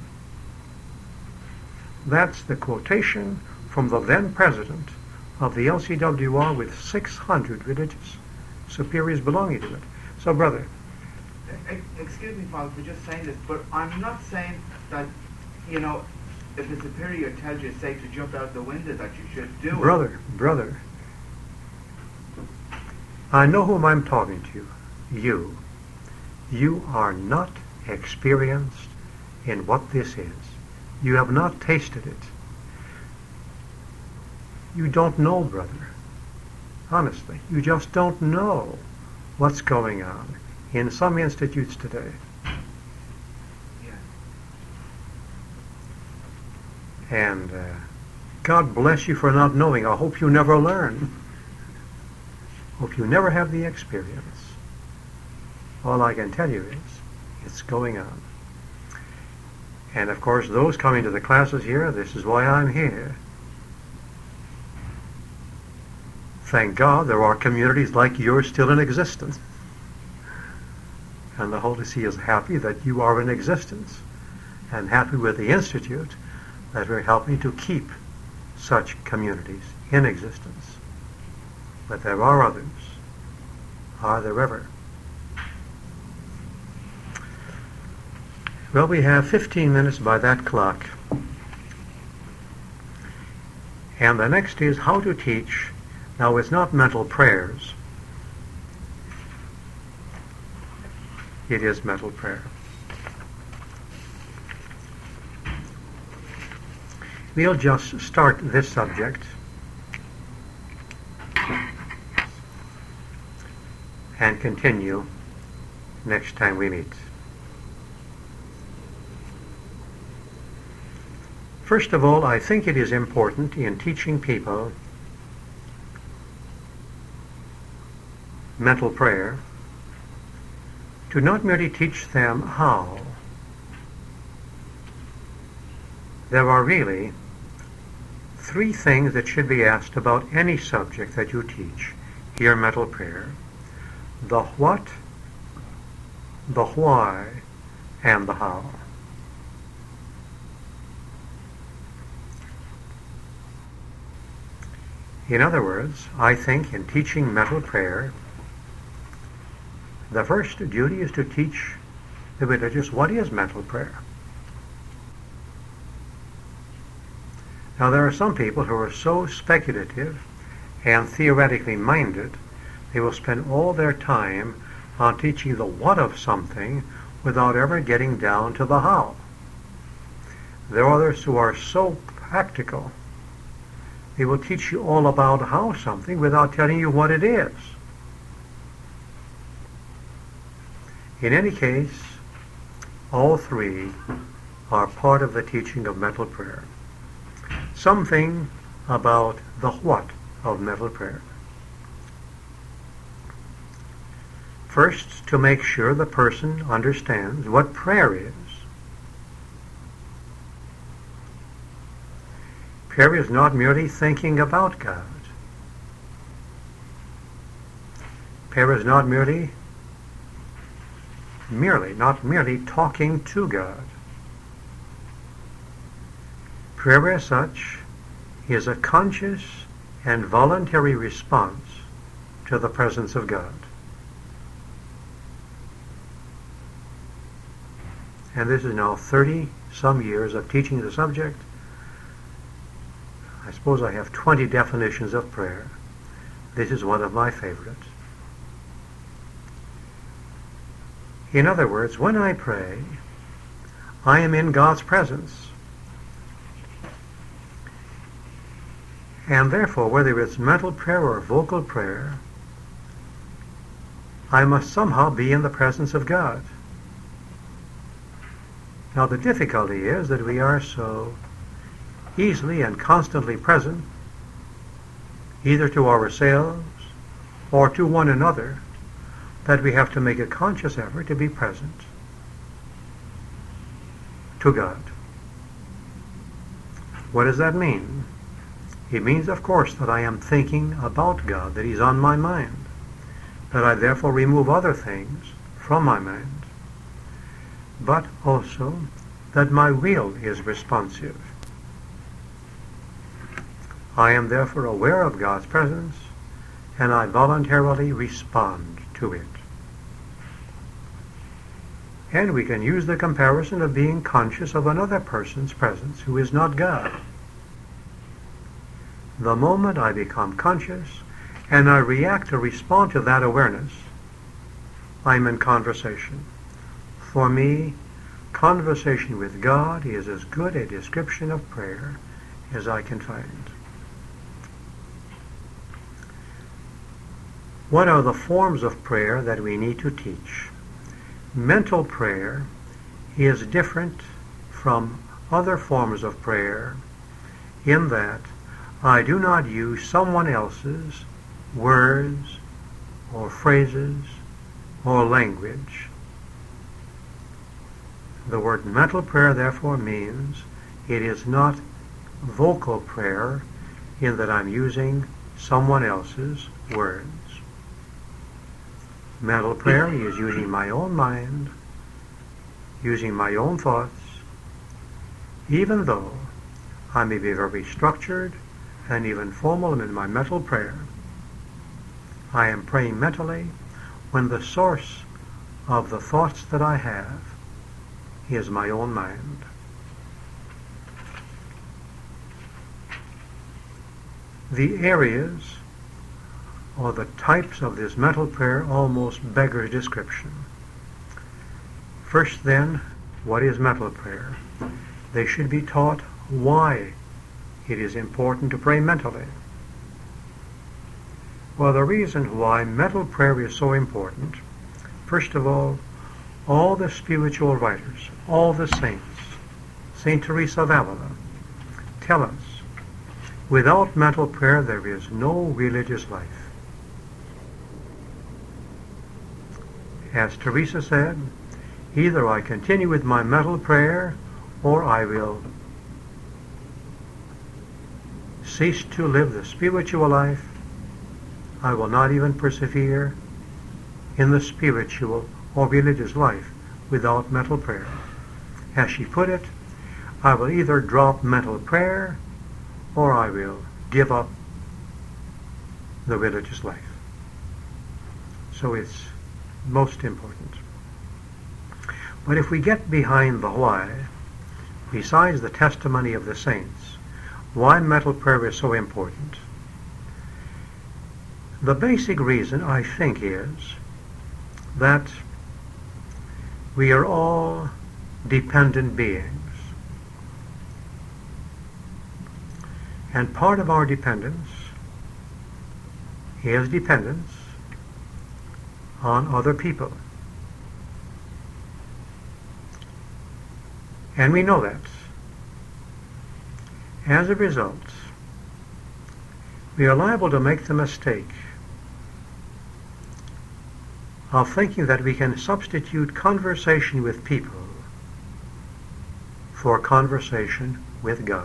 That's the quotation from the then president of the LCWR with 600 religious superiors belonging to it. So, brother, Excuse me, Father, for just saying this, but I'm not saying that, you know, if the superior tells you it's safe to jump out the window that you should do it. Brother, I know whom I'm talking to. You. You are not experienced in what this is. You have not tasted it. You don't know, brother. Honestly, you just don't know what's going on in some institutes today. Yeah. And God bless you for not knowing. I hope you never learn. Hope you never have the experience. All I can tell you is, it's going on. And of course, those coming to the classes here, this is why I'm here. Thank God there are communities like yours still in existence. And the Holy See is happy that you are in existence and happy with the Institute that we're helping to keep such communities in existence. But there are others. Are there ever? Well, we have 15 minutes by that clock. And the next is how to teach. Now, it's not mental prayers. It is mental prayer. We'll just start this subject and continue next time we meet. First of all, I think it is important in teaching people mental prayer to not merely teach them how. There are really three things that should be asked about any subject that you teach here in mental prayer: the what, the why, and the how. In other words, I think in teaching mental prayer, the first duty is to teach the religious what is mental prayer. Now, there are some people who are so speculative and theoretically minded, they will spend all their time on teaching the what of something without ever getting down to the how. There are others who are so practical, they will teach you all about how something without telling you what it is. In any case, all three are part of the teaching of mental prayer. Something about the what of mental prayer. First, to make sure the person understands what prayer is. Prayer is not merely thinking about God. Prayer is not merely talking to God. Prayer as such is a conscious and voluntary response to the presence of God. And this is now 30-some years of teaching the subject. I suppose I have 20 definitions of prayer. This is one of my favorites. In other words, when I pray, I am in God's presence. And therefore, whether it's mental prayer or vocal prayer, I must somehow be in the presence of God. Now the difficulty is that we are so easily and constantly present, either to ourselves or to one another, that we have to make a conscious effort to be present to God. What does that mean? It means, of course, that I am thinking about God, that He's on my mind, that I therefore remove other things from my mind, but also that my will is responsive. I am therefore aware of God's presence, and I voluntarily respond to it. And we can use the comparison of being conscious of another person's presence who is not God. The moment I become conscious and I react or respond to that awareness, I'm in conversation. For me, conversation with God is as good a description of prayer as I can find. What are the forms of prayer that we need to teach? Mental prayer is different from other forms of prayer in that I do not use someone else's words or phrases or language. The word mental prayer therefore means it is not vocal prayer in that I'm using someone else's words. Mental prayer is using my own mind, using my own thoughts, even though I may be very structured and even formal in my mental prayer. I am praying mentally when the source of the thoughts that I have is my own mind. The areas or the types of this mental prayer almost beggars description. First then, what is mental prayer? They should be taught why it is important to pray mentally. Well, the reason why mental prayer is so important, first of all the spiritual writers, all the saints, St. Teresa of Avila, tell us, without mental prayer there is no religious life. As Teresa said, either I continue with my mental prayer or I will cease to live the spiritual life. I will not even persevere in the spiritual or religious life without mental prayer. As she put it, I will either drop mental prayer or I will give up the religious life. So it's most important. But if we get behind the why, besides the testimony of the saints, why mental prayer is so important, the basic reason, I think, is that we are all dependent beings. And part of our dependence is dependence on other people. And we know that. As a result, we are liable to make the mistake of thinking that we can substitute conversation with people for conversation with God.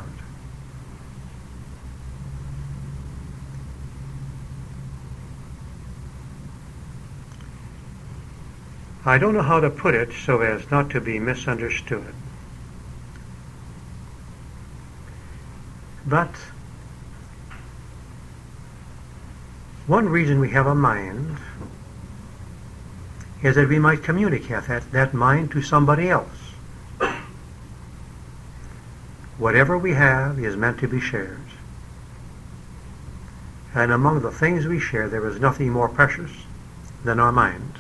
I don't know how to put it so as not to be misunderstood. But one reason we have a mind is that we might communicate that mind to somebody else. Whatever we have is meant to be shared. And among the things we share, there is nothing more precious than our mind.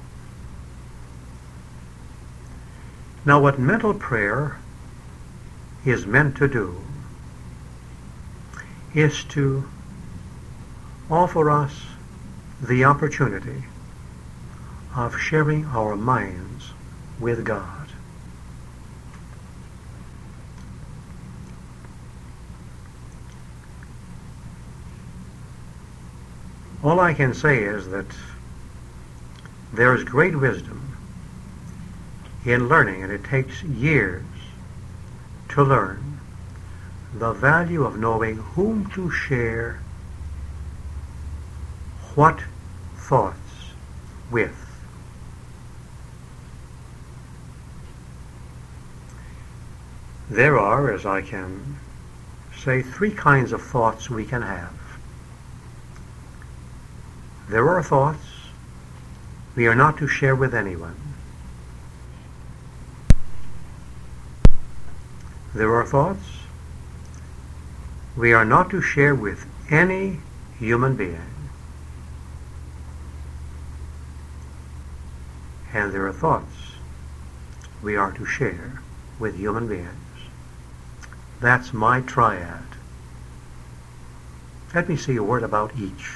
Now, what mental prayer is meant to do is to offer us the opportunity of sharing our minds with God. All I can say is that there is great wisdom in learning, and it takes years to learn the value of knowing whom to share what thoughts with. There are, as I can say, three kinds of thoughts we can have. There are thoughts we are not to share with anyone. There are thoughts we are not to share with any human being. And there are thoughts we are to share with human beings. That's my triad. Let me say a word about each.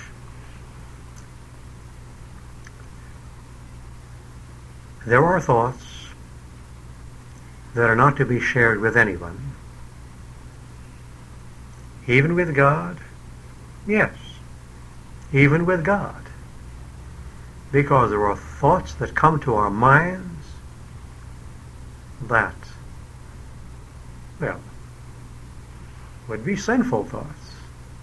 There are thoughts that are not to be shared with anyone. Even with God? Yes, even with God. Because there are thoughts that come to our minds that, well, would be sinful thoughts,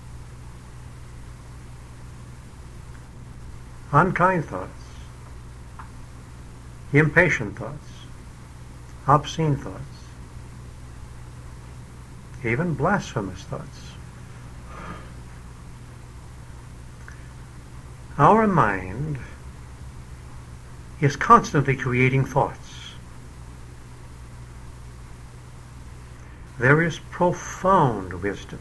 unkind thoughts, impatient thoughts, obscene thoughts, even blasphemous thoughts. Our mind is constantly creating thoughts. There is profound wisdom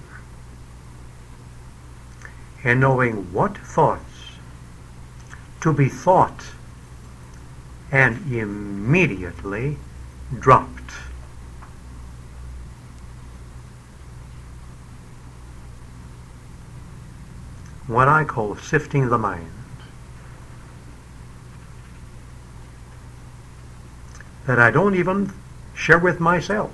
in knowing what thoughts to be thought and immediately dropped. What I call sifting the mind. That I don't even share with myself.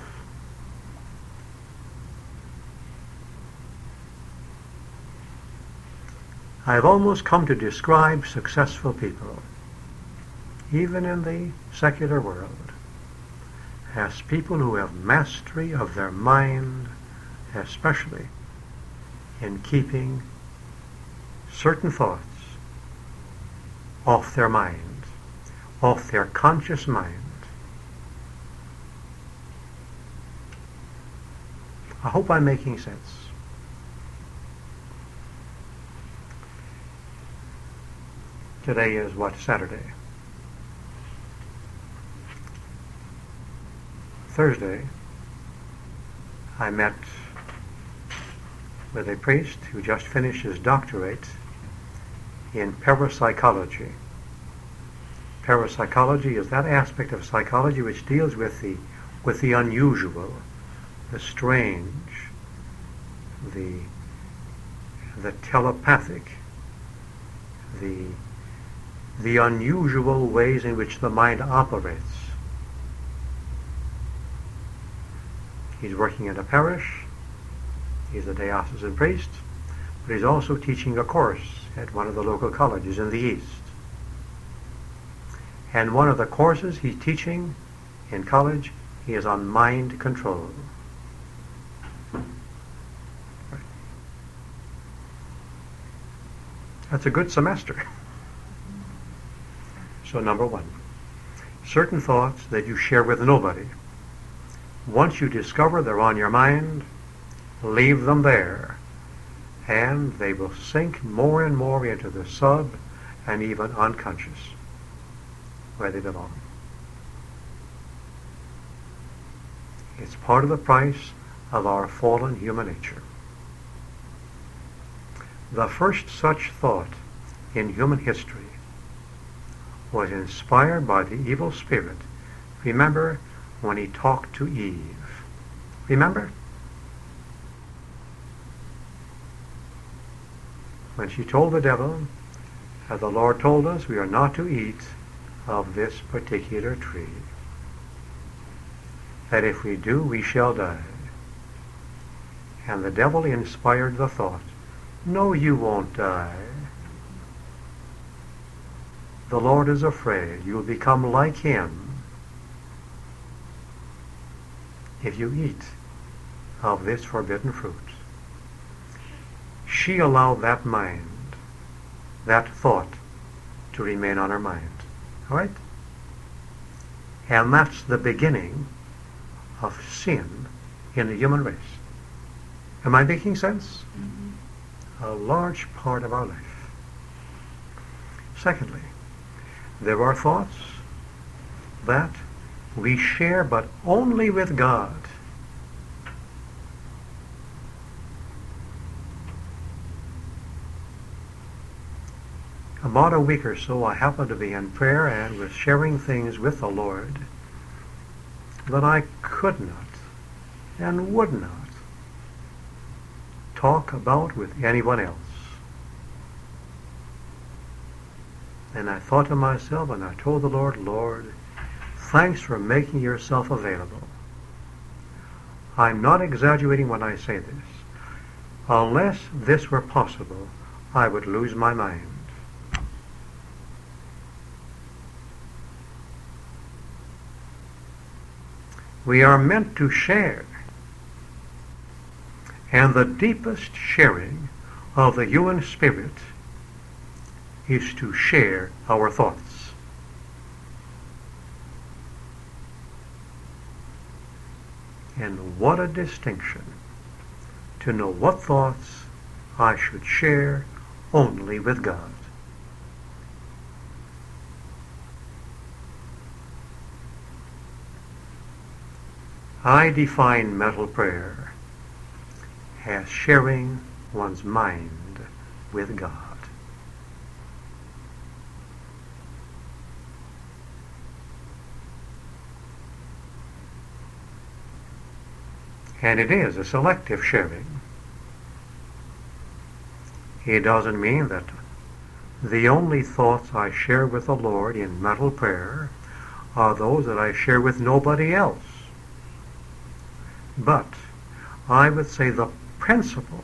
I've almost come to describe successful people, even in the secular world, as people who have mastery of their mind, especially in keeping certain thoughts off their mind, off their conscious mind. I hope I'm making sense. Today is what, Saturday? Thursday, I met with a priest who just finished his doctorate in parapsychology. Parapsychology is that aspect of psychology which deals with the unusual, the strange, the telepathic, the unusual ways in which the mind operates. He's working in a parish. He's a diocesan priest, but he's also teaching a course at one of the local colleges in the East. And one of the courses he's teaching in college is on mind control. That's a good semester. So number one, certain thoughts that you share with nobody. Once you discover they're on your mind, leave them there, and they will sink more and more into the sub and even unconscious, where they belong. It's part of the price of our fallen human nature. The first such thought in human history was inspired by the evil spirit. Remember when he talked to Eve? Remember? when she told the devil that the Lord told us we are not to eat of this particular tree, that if we do, we shall die. And the devil inspired the thought, no, you won't die. The Lord is afraid you'll become like him if you eat of this forbidden fruit. She allowed that mind, that thought, to remain on her mind. All right? And that's the beginning of sin in the human race. Am I making sense? Mm-hmm. A large part of our life. Secondly, there are thoughts that we share but only with God. About a week or so, I happened to be in prayer and was sharing things with the Lord that I could not and would not talk about with anyone else. And I thought to myself, and I told the Lord, Lord, thanks for making yourself available. I'm not exaggerating when I say this. Unless this were possible, I would lose my mind. We are meant to share. And the deepest sharing of the human spirit is to share our thoughts. And what a distinction to know what thoughts I should share only with God. I define mental prayer as sharing one's mind with God. And it is a selective sharing. It doesn't mean that the only thoughts I share with the Lord in mental prayer are those that I share with nobody else. But I would say the principal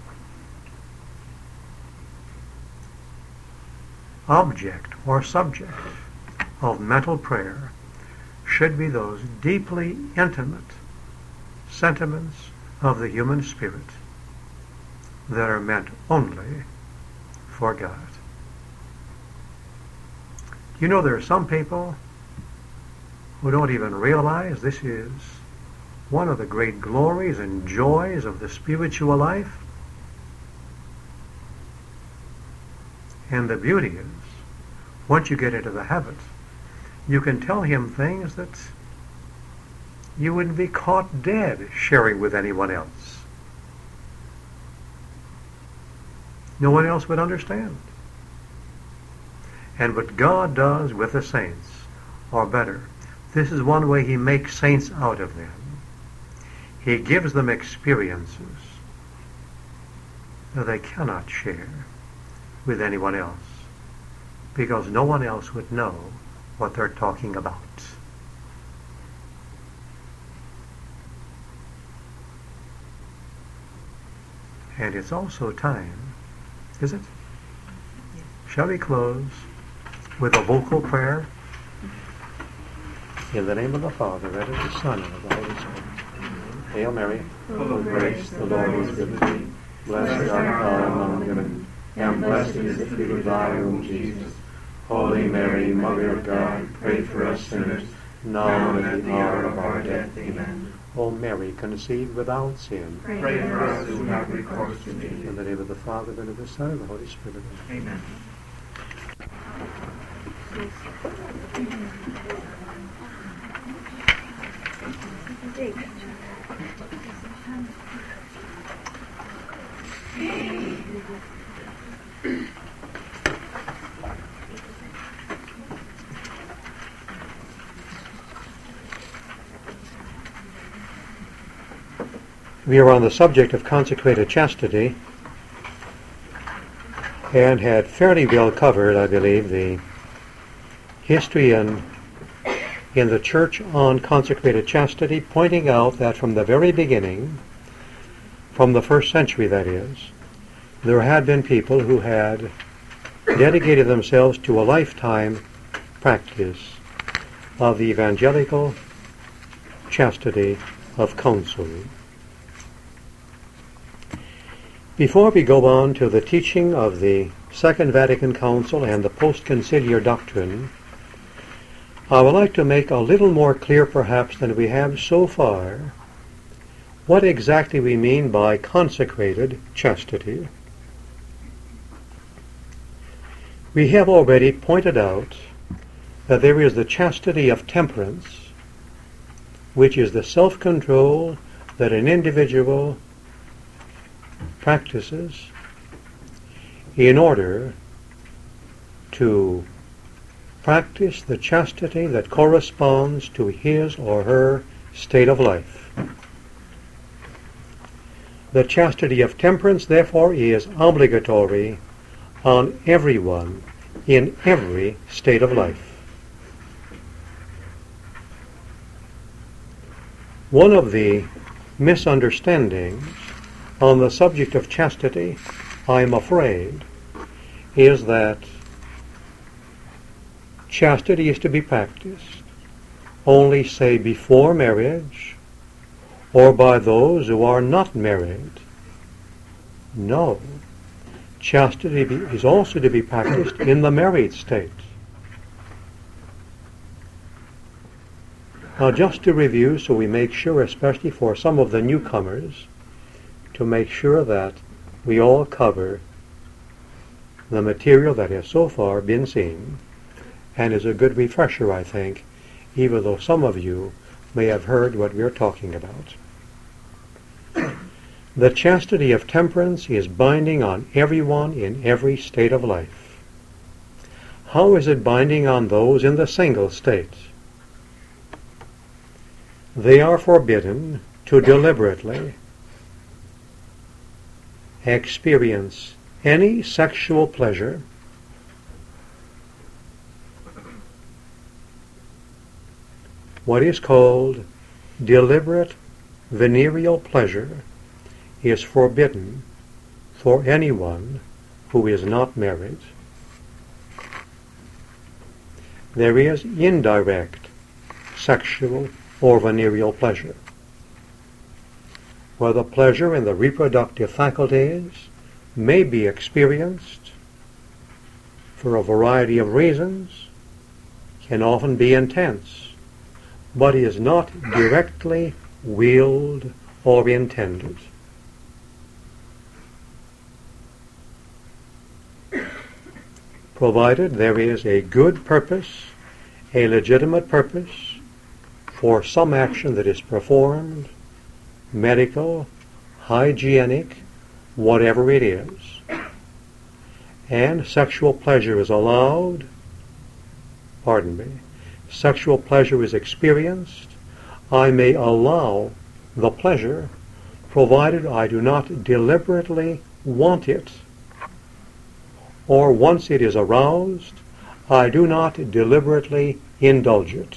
object or subject of mental prayer should be those deeply intimate sentiments of the human spirit that are meant only for God. You know, there are some people who don't even realize this is one of the great glories and joys of the spiritual life. And the beauty is, once you get into the habit, you can tell him things that you wouldn't be caught dead sharing with anyone else. No one else would understand. And what God does with the saints, or better, this is one way he makes saints out of them. He gives them experiences that they cannot share with anyone else, because no one else would know what they're talking about. And it's also time, is it? Shall we close with a vocal prayer? In the name of the Father, and of the Son, and of the Holy Spirit. Hail Mary, full of grace, the Lord is with thee. Blessed art thou among women, and blessed is the fruit of thy womb, Jesus. Holy Mary, Mother of God, pray for us sinners, now and at the hour of our death. Amen. O Mary, conceived without sin, Pray for us who have recourse to thee. in the name of the Father, and of the Son, and of the Holy Spirit. Amen. We are on the subject of consecrated chastity, and had fairly well covered, I believe, the history in the Church on consecrated chastity, pointing out that from the very beginning, from the first century that is, there had been people who had dedicated themselves to a lifetime practice of the evangelical chastity of counsel. Before we go on to the teaching of the Second Vatican Council and the post-conciliar doctrine, I would like to make a little more clear perhaps than we have so far what exactly we mean by consecrated chastity. We have already pointed out that there is the chastity of temperance, which is the self-control that an individual practices in order to practice the chastity that corresponds to his or her state of life. The chastity of temperance, therefore, is obligatory on everyone in every state of life. One of the misunderstandings on the subject of chastity, I am afraid, is that chastity is to be practiced only, say, before marriage or by those who are not married. No. Chastity is also to be practiced in the married state. Now, just to review, so we make sure, especially for some of the newcomers, to make sure that we all cover the material that has so far been seen, and is a good refresher, I think, even though some of you may have heard what we're talking about. The chastity of temperance is binding on everyone in every state of life. How is it binding on those in the single state? They are forbidden to deliberately experience any sexual pleasure what is called deliberate venereal pleasure is forbidden for anyone who is not married. There is indirect sexual or venereal pleasure, where the pleasure in the reproductive faculties may be experienced for a variety of reasons, can often be intense, but is not directly willed or intended. Provided there is a good purpose, a legitimate purpose, for some action that is performed, medical, hygienic, whatever it is, and sexual pleasure is allowed, sexual pleasure is experienced, I may allow the pleasure, provided I do not deliberately want it, or once it is aroused, I do not deliberately indulge it.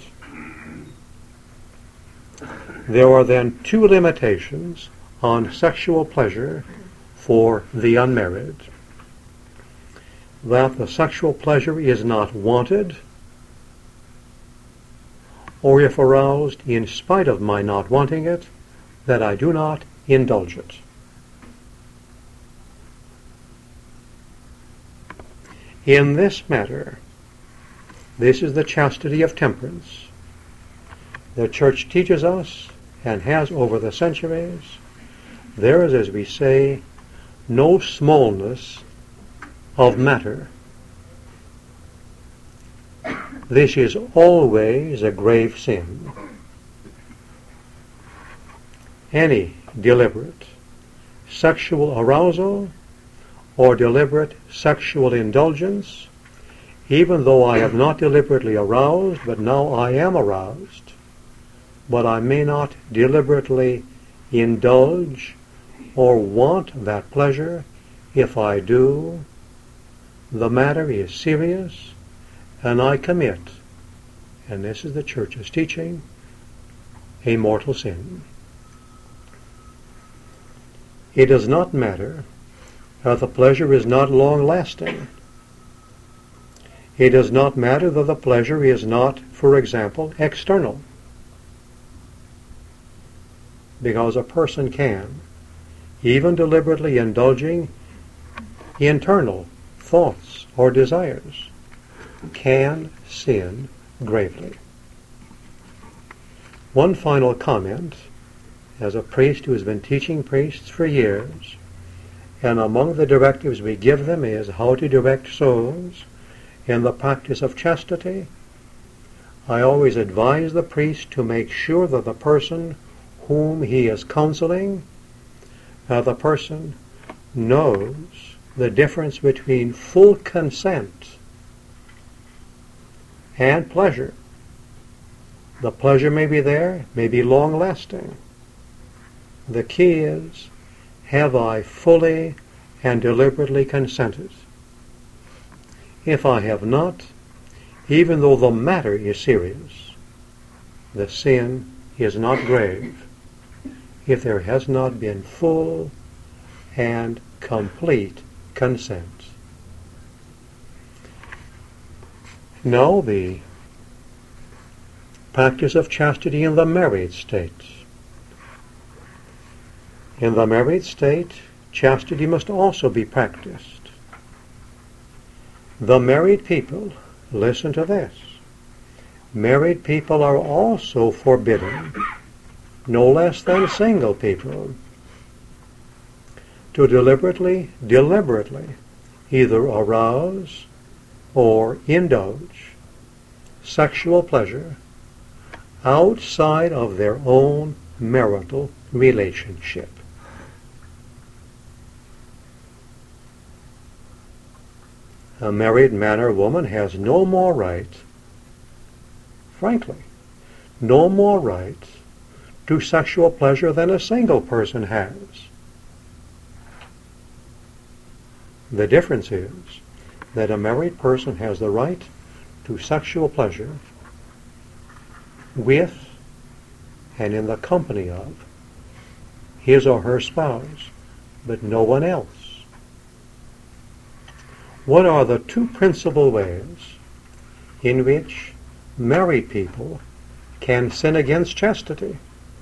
There are then two limitations on sexual pleasure for the unmarried. That the sexual pleasure is not wanted, or if aroused in spite of my not wanting it, that I do not indulge it. In this matter, this is the chastity of temperance. The Church teaches us, and has over the centuries, there is, as we say, no smallness of matter. This is always a grave sin. Any deliberate sexual arousal or deliberate sexual indulgence, even though I have not deliberately aroused, but now I am aroused, but I may not deliberately indulge or want that pleasure. If I do, the matter is serious, and I commit, and this is the Church's teaching, a mortal sin. It does not matter that the pleasure is not long-lasting. It does not matter that the pleasure is not, for example, external. Because a person can, even deliberately indulging internal thoughts or desires, can sin gravely. One final comment, as a priest who has been teaching priests for years, and among the directives we give them is how to direct souls in the practice of chastity. I always advise the priest to make sure that the person whom he is counseling, the person knows the difference between full consent and pleasure. The pleasure may be there, may be long-lasting. The key is, have I fully and deliberately consented? If I have not, even though the matter is serious, the sin is not grave if there has not been full and complete consent. Now the practice of chastity in the married state. In the married state, chastity must also be practiced. The married people, listen to this, married people are also forbidden, no less than single people, to deliberately either arouse or indulge sexual pleasure outside of their own marital relationship. A married man or woman has no more right, frankly, no more right to sexual pleasure than a single person has. The difference is that a married person has the right to sexual pleasure with and in the company of his or her spouse, but no one else. What are the two principal ways in which married people can sin against chastity?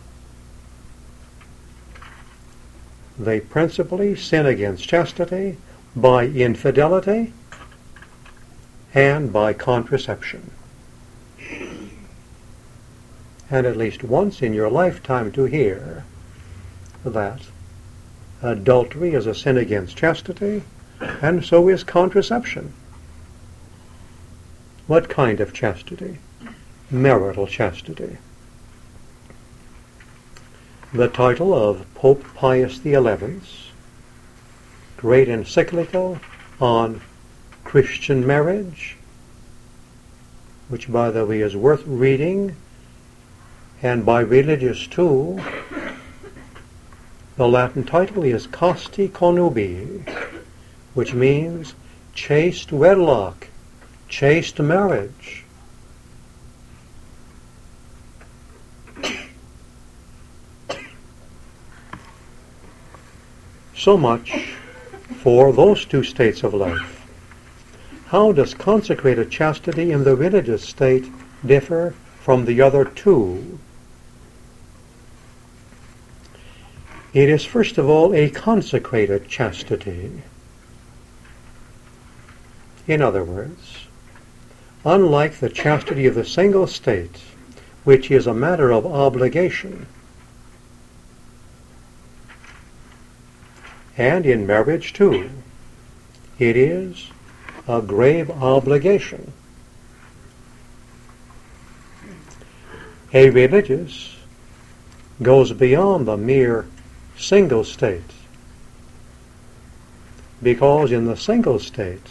They principally sin against chastity by infidelity and by contraception. And at least once in your lifetime to hear that adultery is a sin against chastity, and so is contraception. What kind of chastity? Marital chastity. The title of Pope Pius XI's great encyclical on Christian marriage, which by the way is worth reading, and by religious too. The Latin title is Casti Connubii, which means chaste wedlock, chaste marriage. So much for those two states of life. How does consecrated chastity in the religious state differ from the other two? It is first of all a consecrated chastity. In other words, unlike the chastity of the single state, which is a matter of obligation, and in marriage too, it is a grave obligation. A religious goes beyond the mere single state, because in the single state,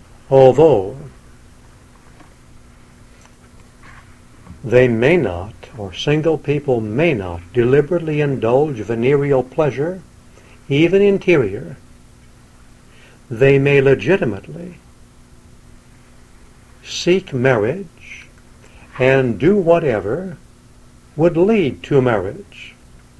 although they may not or single people may not deliberately indulge venereal pleasure, even interior, they may legitimately seek marriage and do whatever would lead to marriage.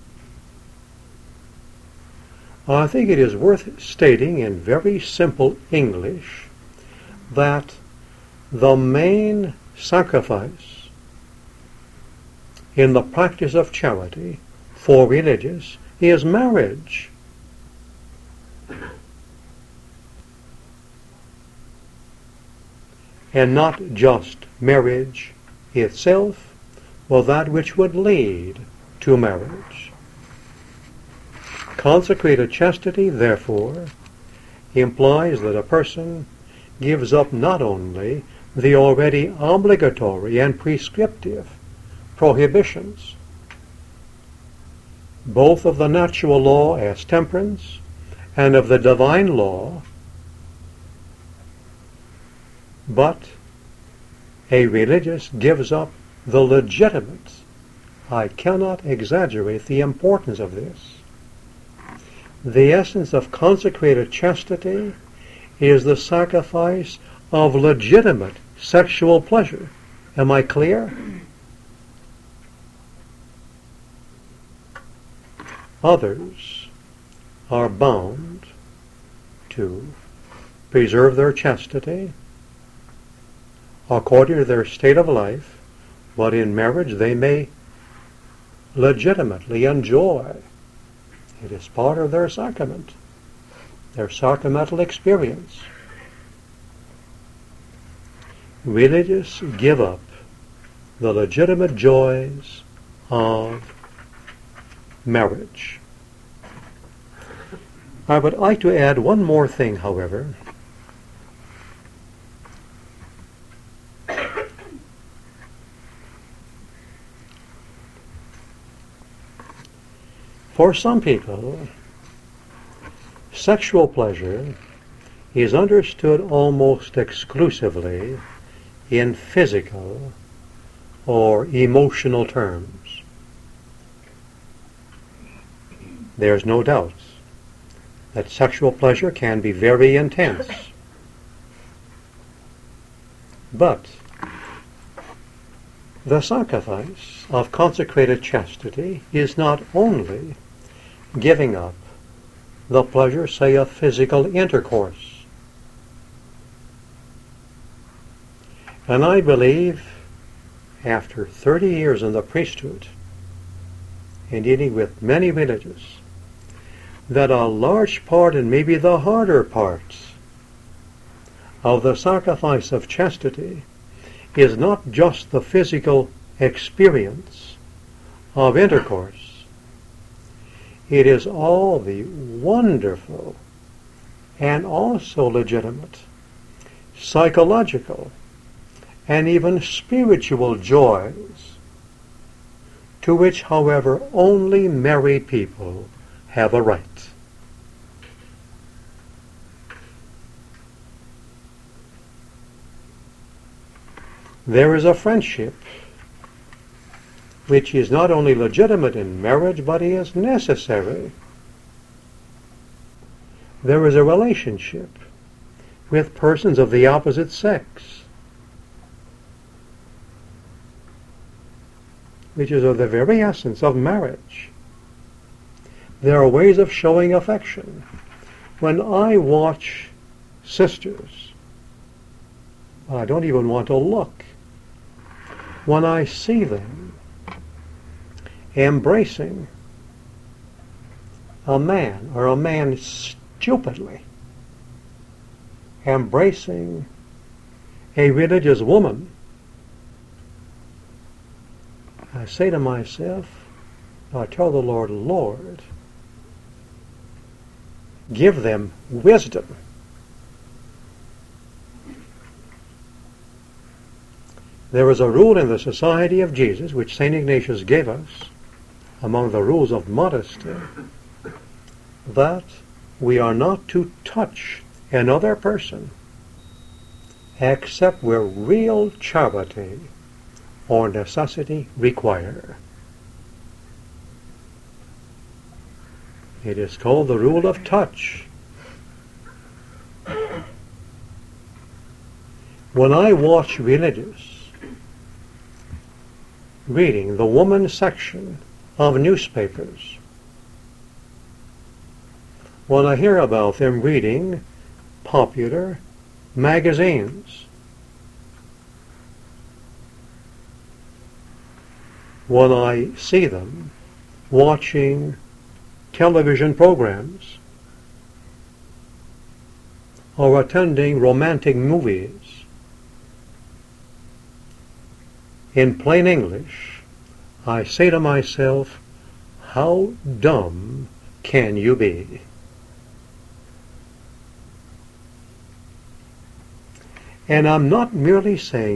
I think it is worth stating in very simple English that the main sacrifice in the practice of charity for religious is marriage. And not just marriage itself, but that which would lead to marriage. Consecrated chastity, therefore, implies that a person gives up not only the already obligatory and prescriptive prohibitions, both of the natural law as temperance and of the divine law, but a religious gives up the legitimate. I cannot exaggerate the importance of this. The essence of consecrated chastity is the sacrifice of legitimate sexual pleasure. Am I clear? Others are bound to preserve their chastity according to their state of life, but in marriage they may legitimately enjoy. It is part of their sacrament, their sacramental experience. Religious give up the legitimate joys of marriage. I would like to add one more thing, however. For some people, sexual pleasure is understood almost exclusively in physical or emotional terms. There's no doubt that sexual pleasure can be very intense. But the sacrifice of consecrated chastity is not only giving up the pleasure, say, of physical intercourse. And I believe, after 30 years in the priesthood, and dealing with many religious, that a large part, and maybe the harder parts, of the sacrifice of chastity is not just the physical experience of intercourse. It is all the wonderful and also legitimate psychological and even spiritual joys to which, however, only married people have a right. There is a friendship which is not only legitimate in marriage, but is necessary. There is a relationship with persons of the opposite sex, which is of the very essence of marriage. There are ways of showing affection. When I watch sisters, I don't even want to look. When I see them embracing a man, or a man stupidly embracing a religious woman, I say to myself, I tell the Lord, Lord, give them wisdom. There is a rule in the Society of Jesus, which St. Ignatius gave us, among the rules of modesty, that we are not to touch another person except where real charity or necessity require. It is called the rule of touch. When I watch religious reading the women's section of newspapers, when I hear about them reading popular magazines, when I see them watching television programs or attending romantic movies, in plain English, I say to myself, how dumb can you be? And I'm not merely saying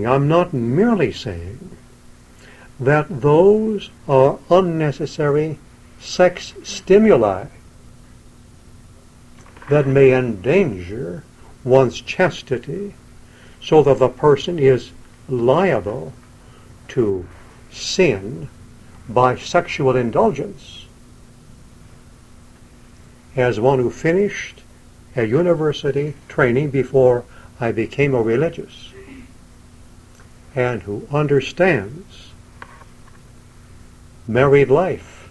that those are unnecessary sex stimuli that may endanger one's chastity so that the person is liable to sin by sexual indulgence. As one who finished a university training before I became a religious, and who understands married life,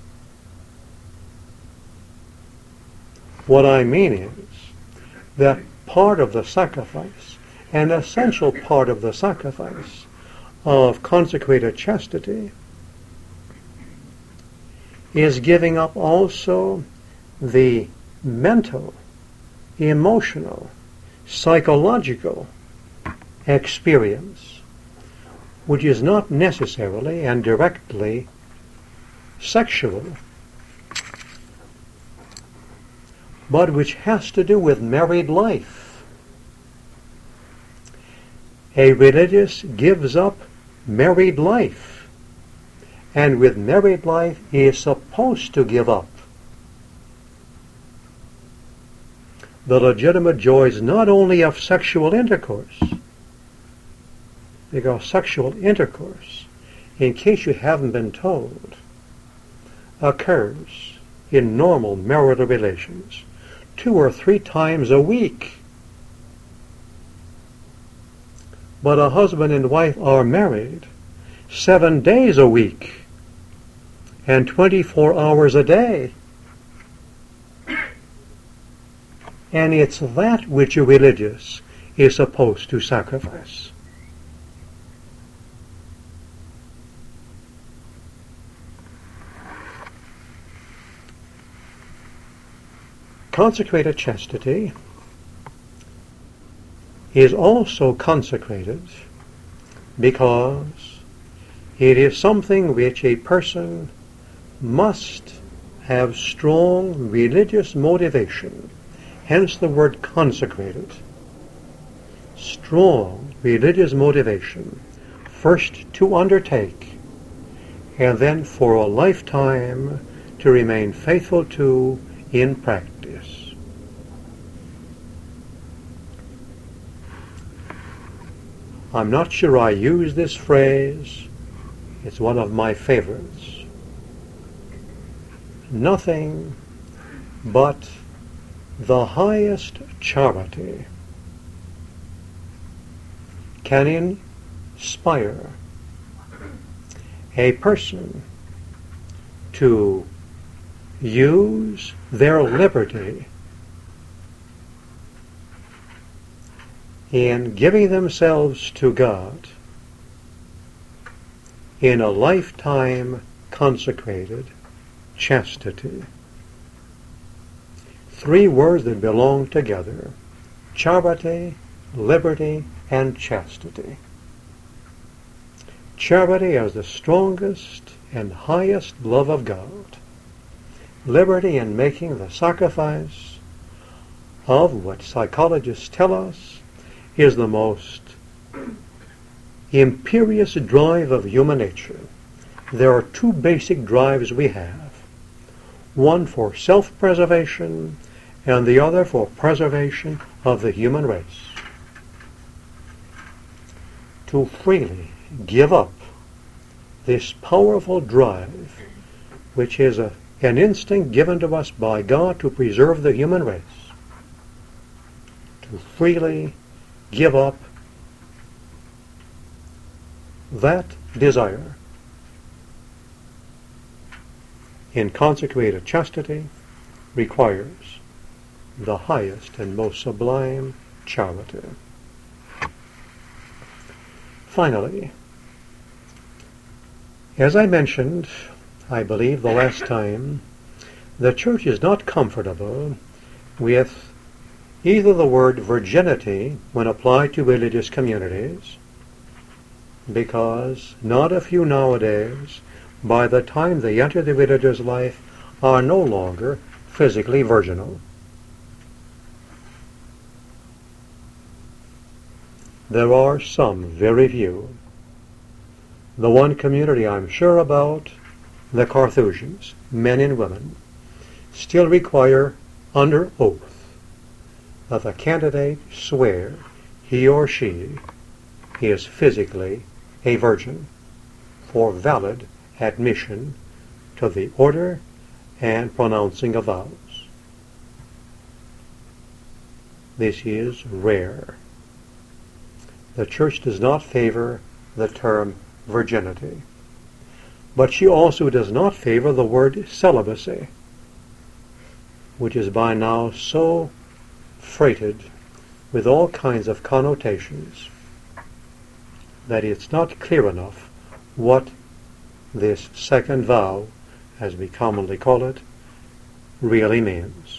what I mean is that part of the sacrifice, an essential part of the sacrifice of consecrated chastity, is giving up also the mental, emotional, psychological experience, which is not necessarily and directly sexual, but which has to do with married life. A religious gives up married life, and with married life he is supposed to give up the legitimate joys not only of sexual intercourse, because sexual intercourse, in case you haven't been told, occurs in normal marital relations 2 or 3 times a week. But a husband and wife are married 7 days a week and 24 hours a day. And it's that which a religious is supposed to sacrifice. Consecrated chastity is also consecrated because it is something which a person must have strong religious motivation, hence the word consecrated. Strong religious motivation, first to undertake, and then for a lifetime to remain faithful to in practice. I'm not sure I use this phrase. It's one of my favorites. Nothing but the highest charity can inspire a person to use their liberty in giving themselves to God in a lifetime consecrated chastity. 3 words that belong together: charity, liberty, and chastity. Charity as the strongest and highest love of God. Liberty in making the sacrifice of what psychologists tell us is the most imperious drive of human nature. There are 2 basic drives we have. One for self-preservation and the other for preservation of the human race. To freely give up this powerful drive, which is an instinct given to us by God to preserve the human race, to freely give up that desire in consecrated chastity requires the highest and most sublime charity. Finally, as I mentioned, I believe the last time, the Church is not comfortable with either the word virginity when applied to religious communities, because not a few nowadays, by the time they enter the religious life, are no longer physically virginal. There are some, very few. The one community I'm sure about, the Carthusians, men and women, still require under oath that the candidate swear he or she is physically a virgin for valid admission to the order and pronouncing of vows. This is rare. The Church does not favor the term virginity, but she also does not favor the word celibacy, which is by now so freighted with all kinds of connotations that it's not clear enough what this second vow, as we commonly call it, really means.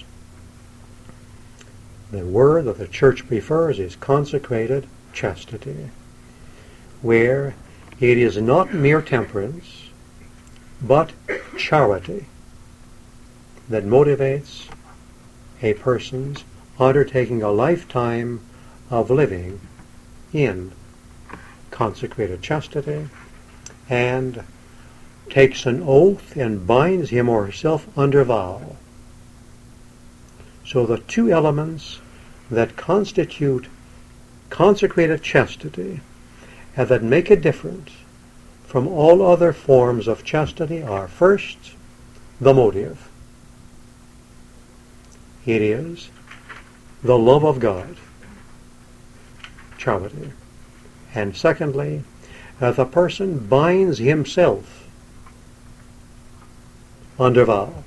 The word that the Church prefers is consecrated chastity, where it is not mere temperance, but charity that motivates a person's undertaking a lifetime of living in consecrated chastity, and takes an oath and binds him or herself under vow. So the two elements that constitute consecrated chastity and that make it different from all other forms of chastity are, first, the motive. It is the love of God, charity. And secondly, the person binds himself under vow.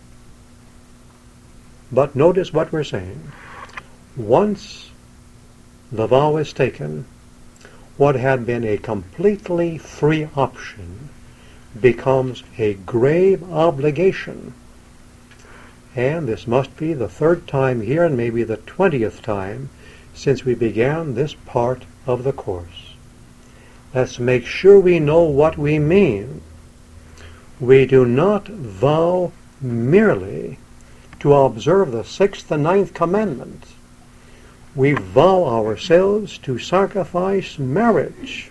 But notice what we're saying. Once the vow is taken, what had been a completely free option becomes a grave obligation. And this must be the third time here, and maybe the 20th time since we began this part of the course. Let's make sure we know what we mean. We do not vow merely to observe the 6th and 9th commandment. We vow ourselves to sacrifice marriage.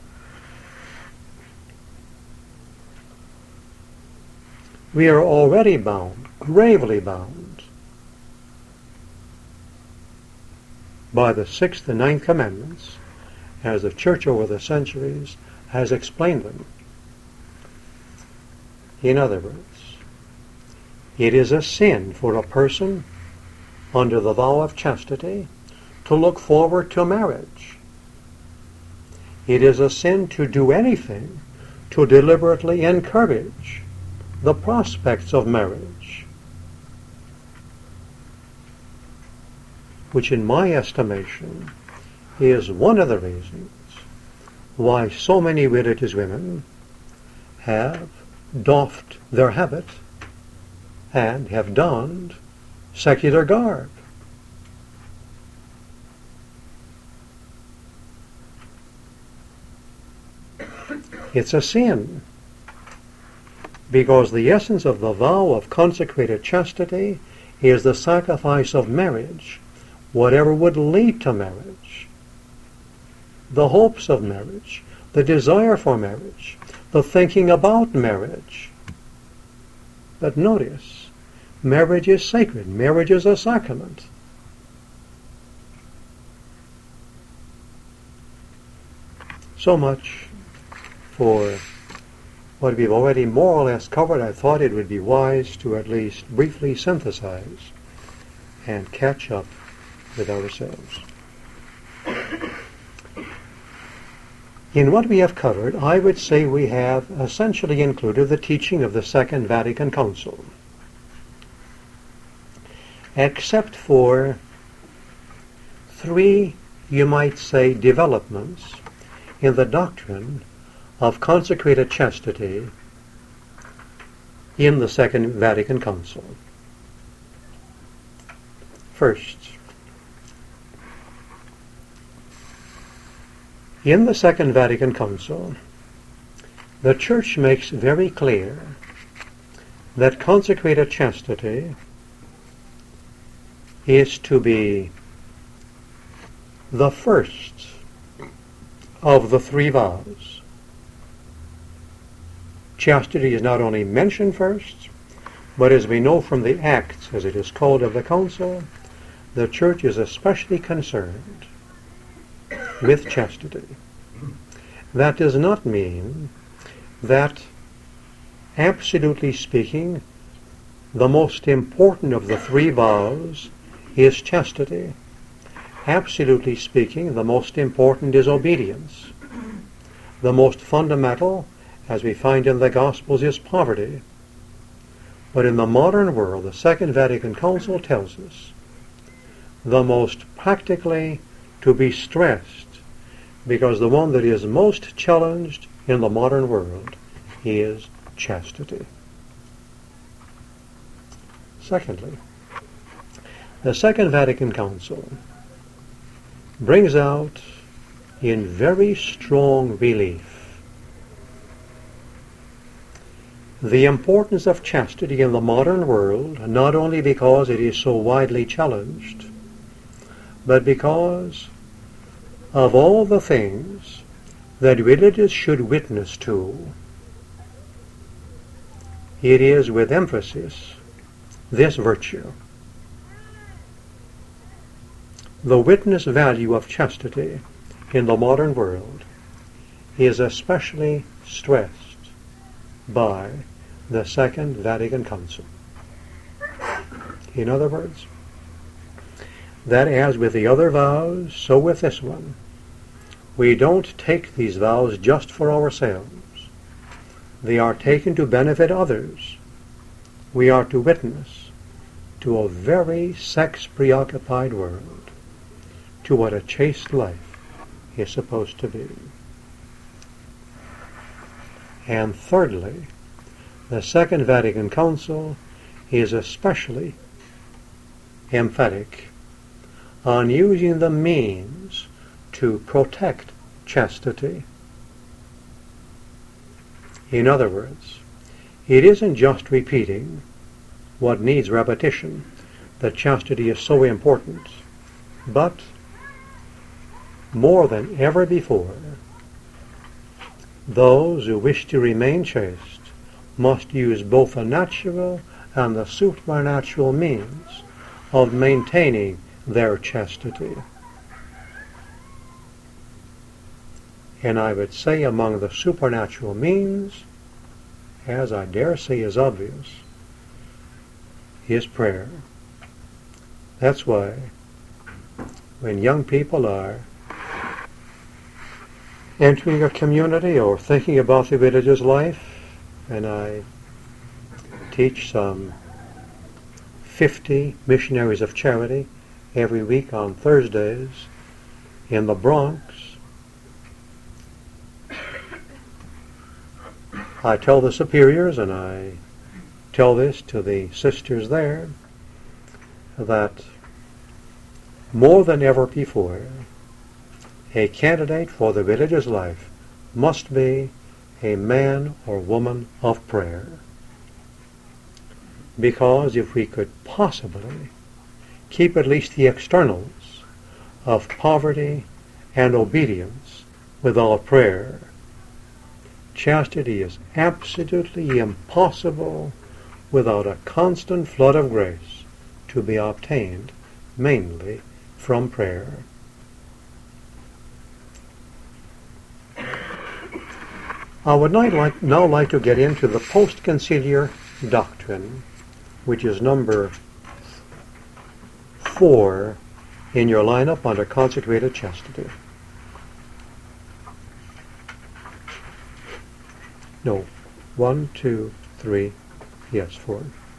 We are already bound, gravely bound, by the 6th and 9th commandments, as the Church over the centuries has explained them. In other words, it is a sin for a person under the vow of chastity to look forward to marriage. It is a sin to do anything to deliberately encourage the prospects of marriage, which in my estimation is one of the reasons why so many religious women have doffed their habit and have donned secular garb. It's a sin, because the essence of the vow of consecrated chastity is the sacrifice of marriage, whatever would lead to marriage, the hopes of marriage, the desire for marriage, the thinking about marriage. But notice, marriage is sacred. Marriage is a sacrament. So much for what we've already more or less covered, I thought it would be wise to at least briefly synthesize and catch up with ourselves. In what we have covered, I would say we have essentially included the teaching of the Second Vatican Council, except for three, you might say, developments in the doctrine of consecrated chastity in the Second Vatican Council. First, in the Second Vatican Council, the Church makes very clear that consecrated chastity is to be the first of the three vows. Chastity is not only mentioned first, but as we know from the Acts, as it is called, of the Council, the Church is especially concerned with chastity. That does not mean that, absolutely speaking, the most important of the three vows is chastity. Absolutely speaking, the most important is obedience. The most fundamental, as we find in the Gospels, is poverty. But in the modern world, the Second Vatican Council tells us the most practically to be stressed, because the one that is most challenged in the modern world is chastity. Secondly, the Second Vatican Council brings out in very strong relief the importance of chastity in the modern world, not only because it is so widely challenged, but because of all the things that religious should witness to, it is with emphasis this virtue. The witness value of chastity in the modern world is especially stressed by the Second Vatican Council. In other words, that as with the other vows, so with this one, we don't take these vows just for ourselves. They are taken to benefit others. We are to witness to a very sex-preoccupied world, to what a chaste life is supposed to be. And thirdly, the Second Vatican Council is especially emphatic on using the means to protect chastity. In other words, it isn't just repeating what needs repetition, that chastity is so important, but more than ever before, those who wish to remain chaste must use both the natural and the supernatural means of maintaining their chastity. And I would say among the supernatural means, as I dare say is obvious, is prayer. That's why when young people are entering a community or thinking about the religious life, and I teach some 50 missionaries of charity every week on Thursdays in the Bronx, I tell the superiors, and I tell this to the sisters there, that more than ever before, a candidate for the religious life must be a man or woman of prayer. Because if we could possibly keep at least the externals of poverty and obedience without prayer, chastity is absolutely impossible without a constant flood of grace to be obtained mainly from prayer. I would now like to get into the post-conciliar doctrine, which is number 4 in your lineup under consecrated chastity. No, 1, 2, 3, yes, 4.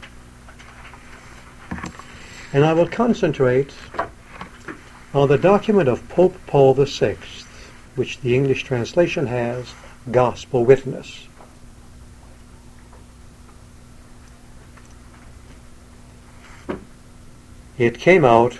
And I will concentrate on the document of Pope Paul VI, which the English translation has, Gospel Witness. It came out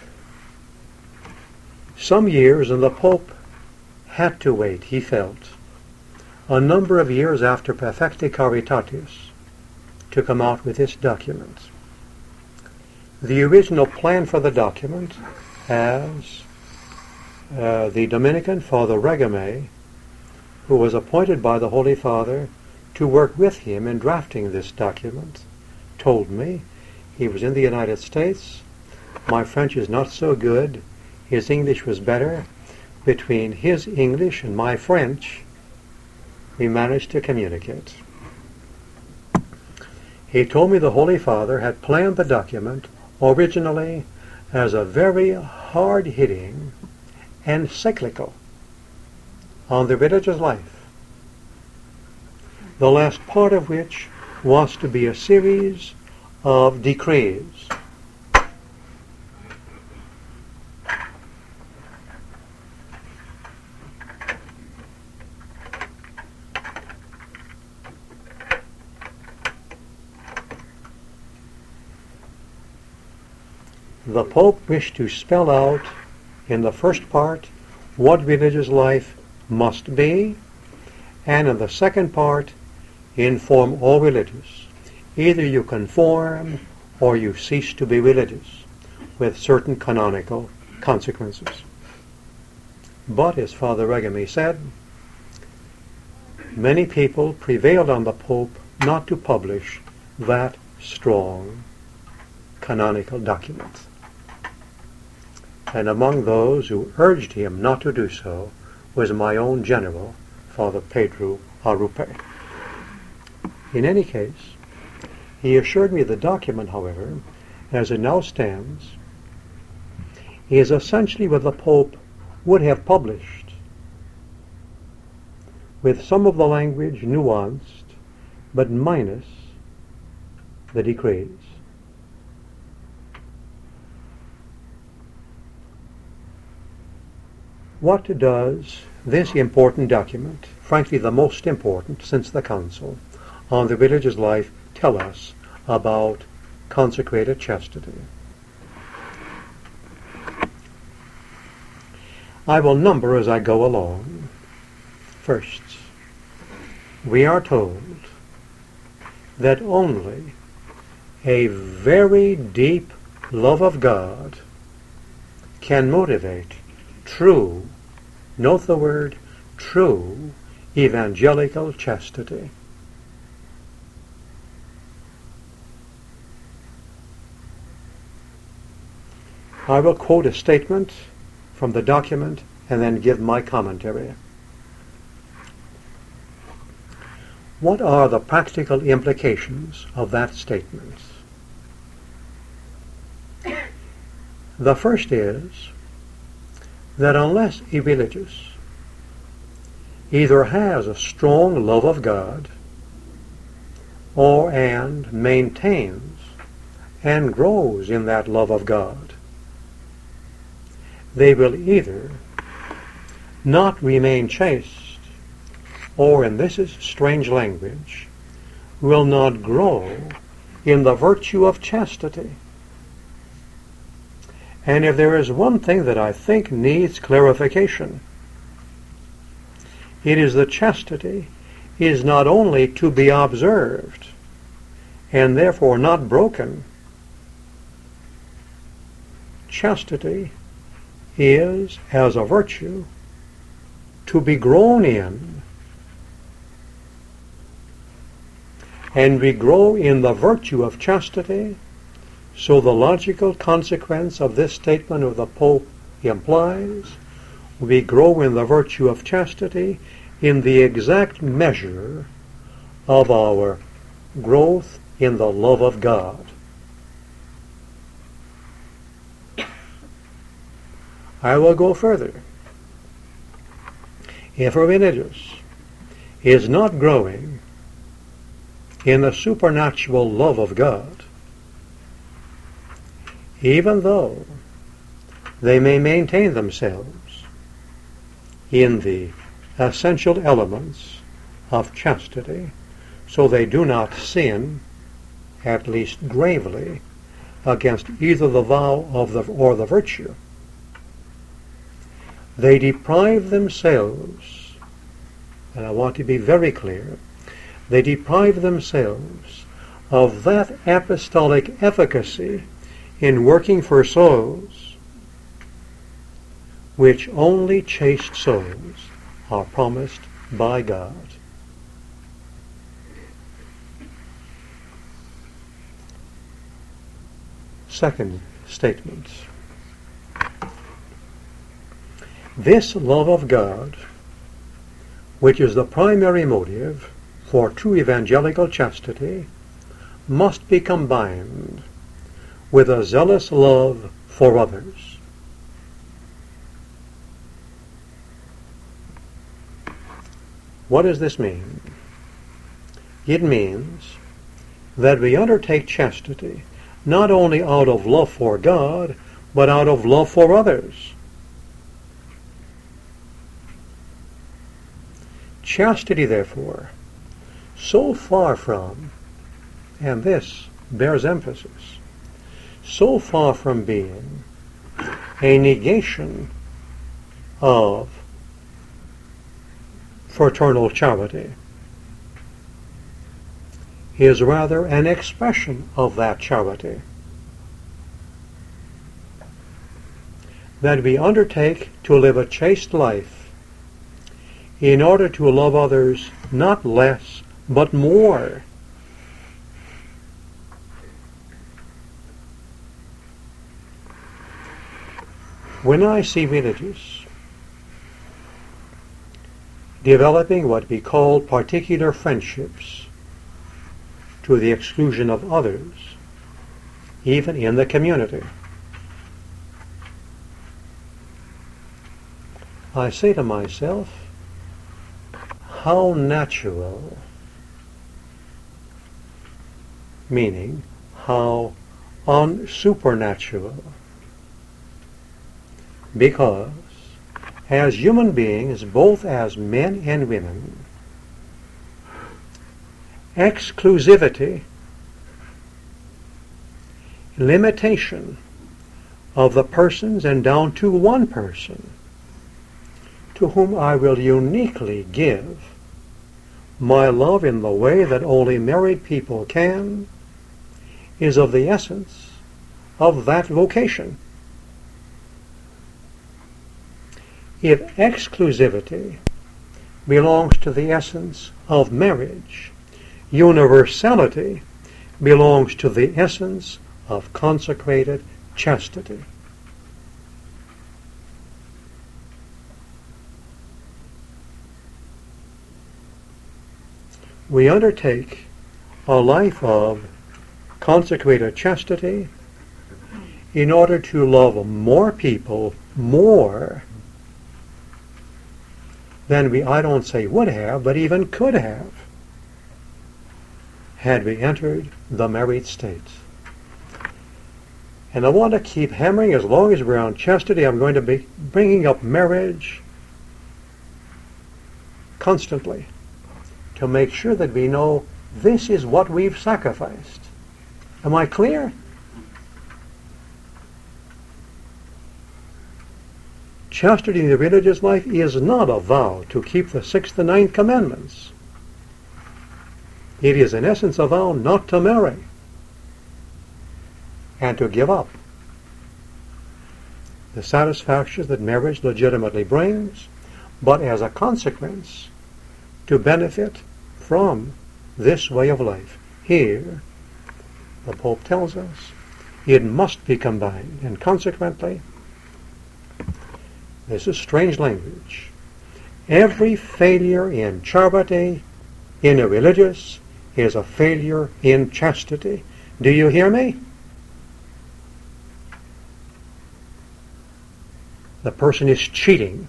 some years, and the Pope had to wait, he felt, a number of years after Perfecti Caritatis to come out with this document. The original plan for the document, as the Dominican Father Regame, who was appointed by the Holy Father to work with him in drafting this document, told me. He was in the United States. My French is not so good. His English was better. Between his English and my French, we managed to communicate. He told me the Holy Father had planned the document originally as a very hard-hitting encyclical on the religious life, the last part of which was to be a series of decrees. The Pope wished to spell out in the first part what religious life must be, and in the second part, inform all religious. Either you conform or you cease to be religious, with certain canonical consequences. But, as Father Regame said, many people prevailed on the Pope not to publish that strong canonical document. And among those who urged him not to do so was my own general, Father Pedro Arrupe. In any case, he assured me the document, however, as it now stands, is essentially what the Pope would have published, with some of the language nuanced, but minus the decrees. What does this important document, frankly the most important since the Council, on the religious life tell us about consecrated chastity? I will number as I go along. First, we are told that only a very deep love of God can motivate true, note the word, true evangelical chastity. I will quote a statement from the document and then give my commentary. What are the practical implications of that statement? The first is that unless a religious either has a strong love of God and maintains and grows in that love of God, they will either not remain chaste, or, and this is strange language, will not grow in the virtue of chastity. And if there is one thing that I think needs clarification, it is that chastity is not only to be observed and therefore not broken. Chastity is, as a virtue, to be grown in. And we grow in the virtue of chastity. So the logical consequence of this statement of the Pope implies we grow in the virtue of chastity in the exact measure of our growth in the love of God. I will go further. If a religious is not growing in the supernatural love of God, even though they may maintain themselves in the essential elements of chastity, so they do not sin, at least gravely, against either the vow or the virtue, they deprive themselves, and I want to be very clear, they deprive themselves of that apostolic efficacy in working for souls which only chaste souls are promised by God. Second statement. This love of God, which is the primary motive for true evangelical chastity, must be combined with a zealous love for others. What does this mean? It means that we undertake chastity not only out of love for God, but out of love for others. Chastity, therefore, so far from, and this bears emphasis, so far from being a negation of fraternal charity, is rather an expression of that charity that we undertake to live a chaste life in order to love others not less but more. When I see religious developing what we call particular friendships to the exclusion of others, even in the community, I say to myself, how natural, meaning how unsupernatural, because as human beings, both as men and women, exclusivity, limitation of the persons and down to one person to whom I will uniquely give my love in the way that only married people can, is of the essence of that vocation. If exclusivity belongs to the essence of marriage, universality belongs to the essence of consecrated chastity. We undertake a life of consecrated chastity in order to love more people more than we, I don't say would have, but even could have, had we entered the married state. And I want to keep hammering, as long as we're on chastity, I'm going to be bringing up marriage constantly to make sure that we know this is what we've sacrificed. Am I clear? Chastity in the religious life is not a vow to keep the 6th and 9th commandments. It is in essence a vow not to marry and to give up the satisfactions that marriage legitimately brings, but as a consequence to benefit from this way of life. Here, the Pope tells us, it must be combined, and consequently, this is strange language, Every failure in charity, in a religious, is a failure in chastity. Do you hear me? The person is cheating.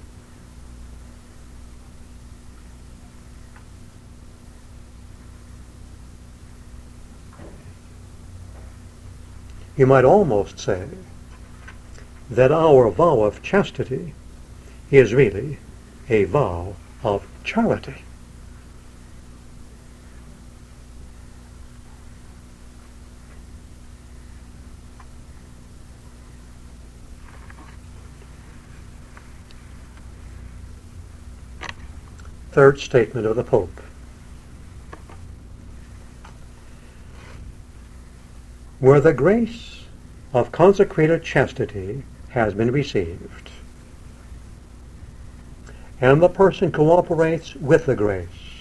You might almost say that our vow of chastity is really a vow of charity. Third statement of the Pope. Where the grace of consecrated chastity has been received, and the person cooperates with the grace,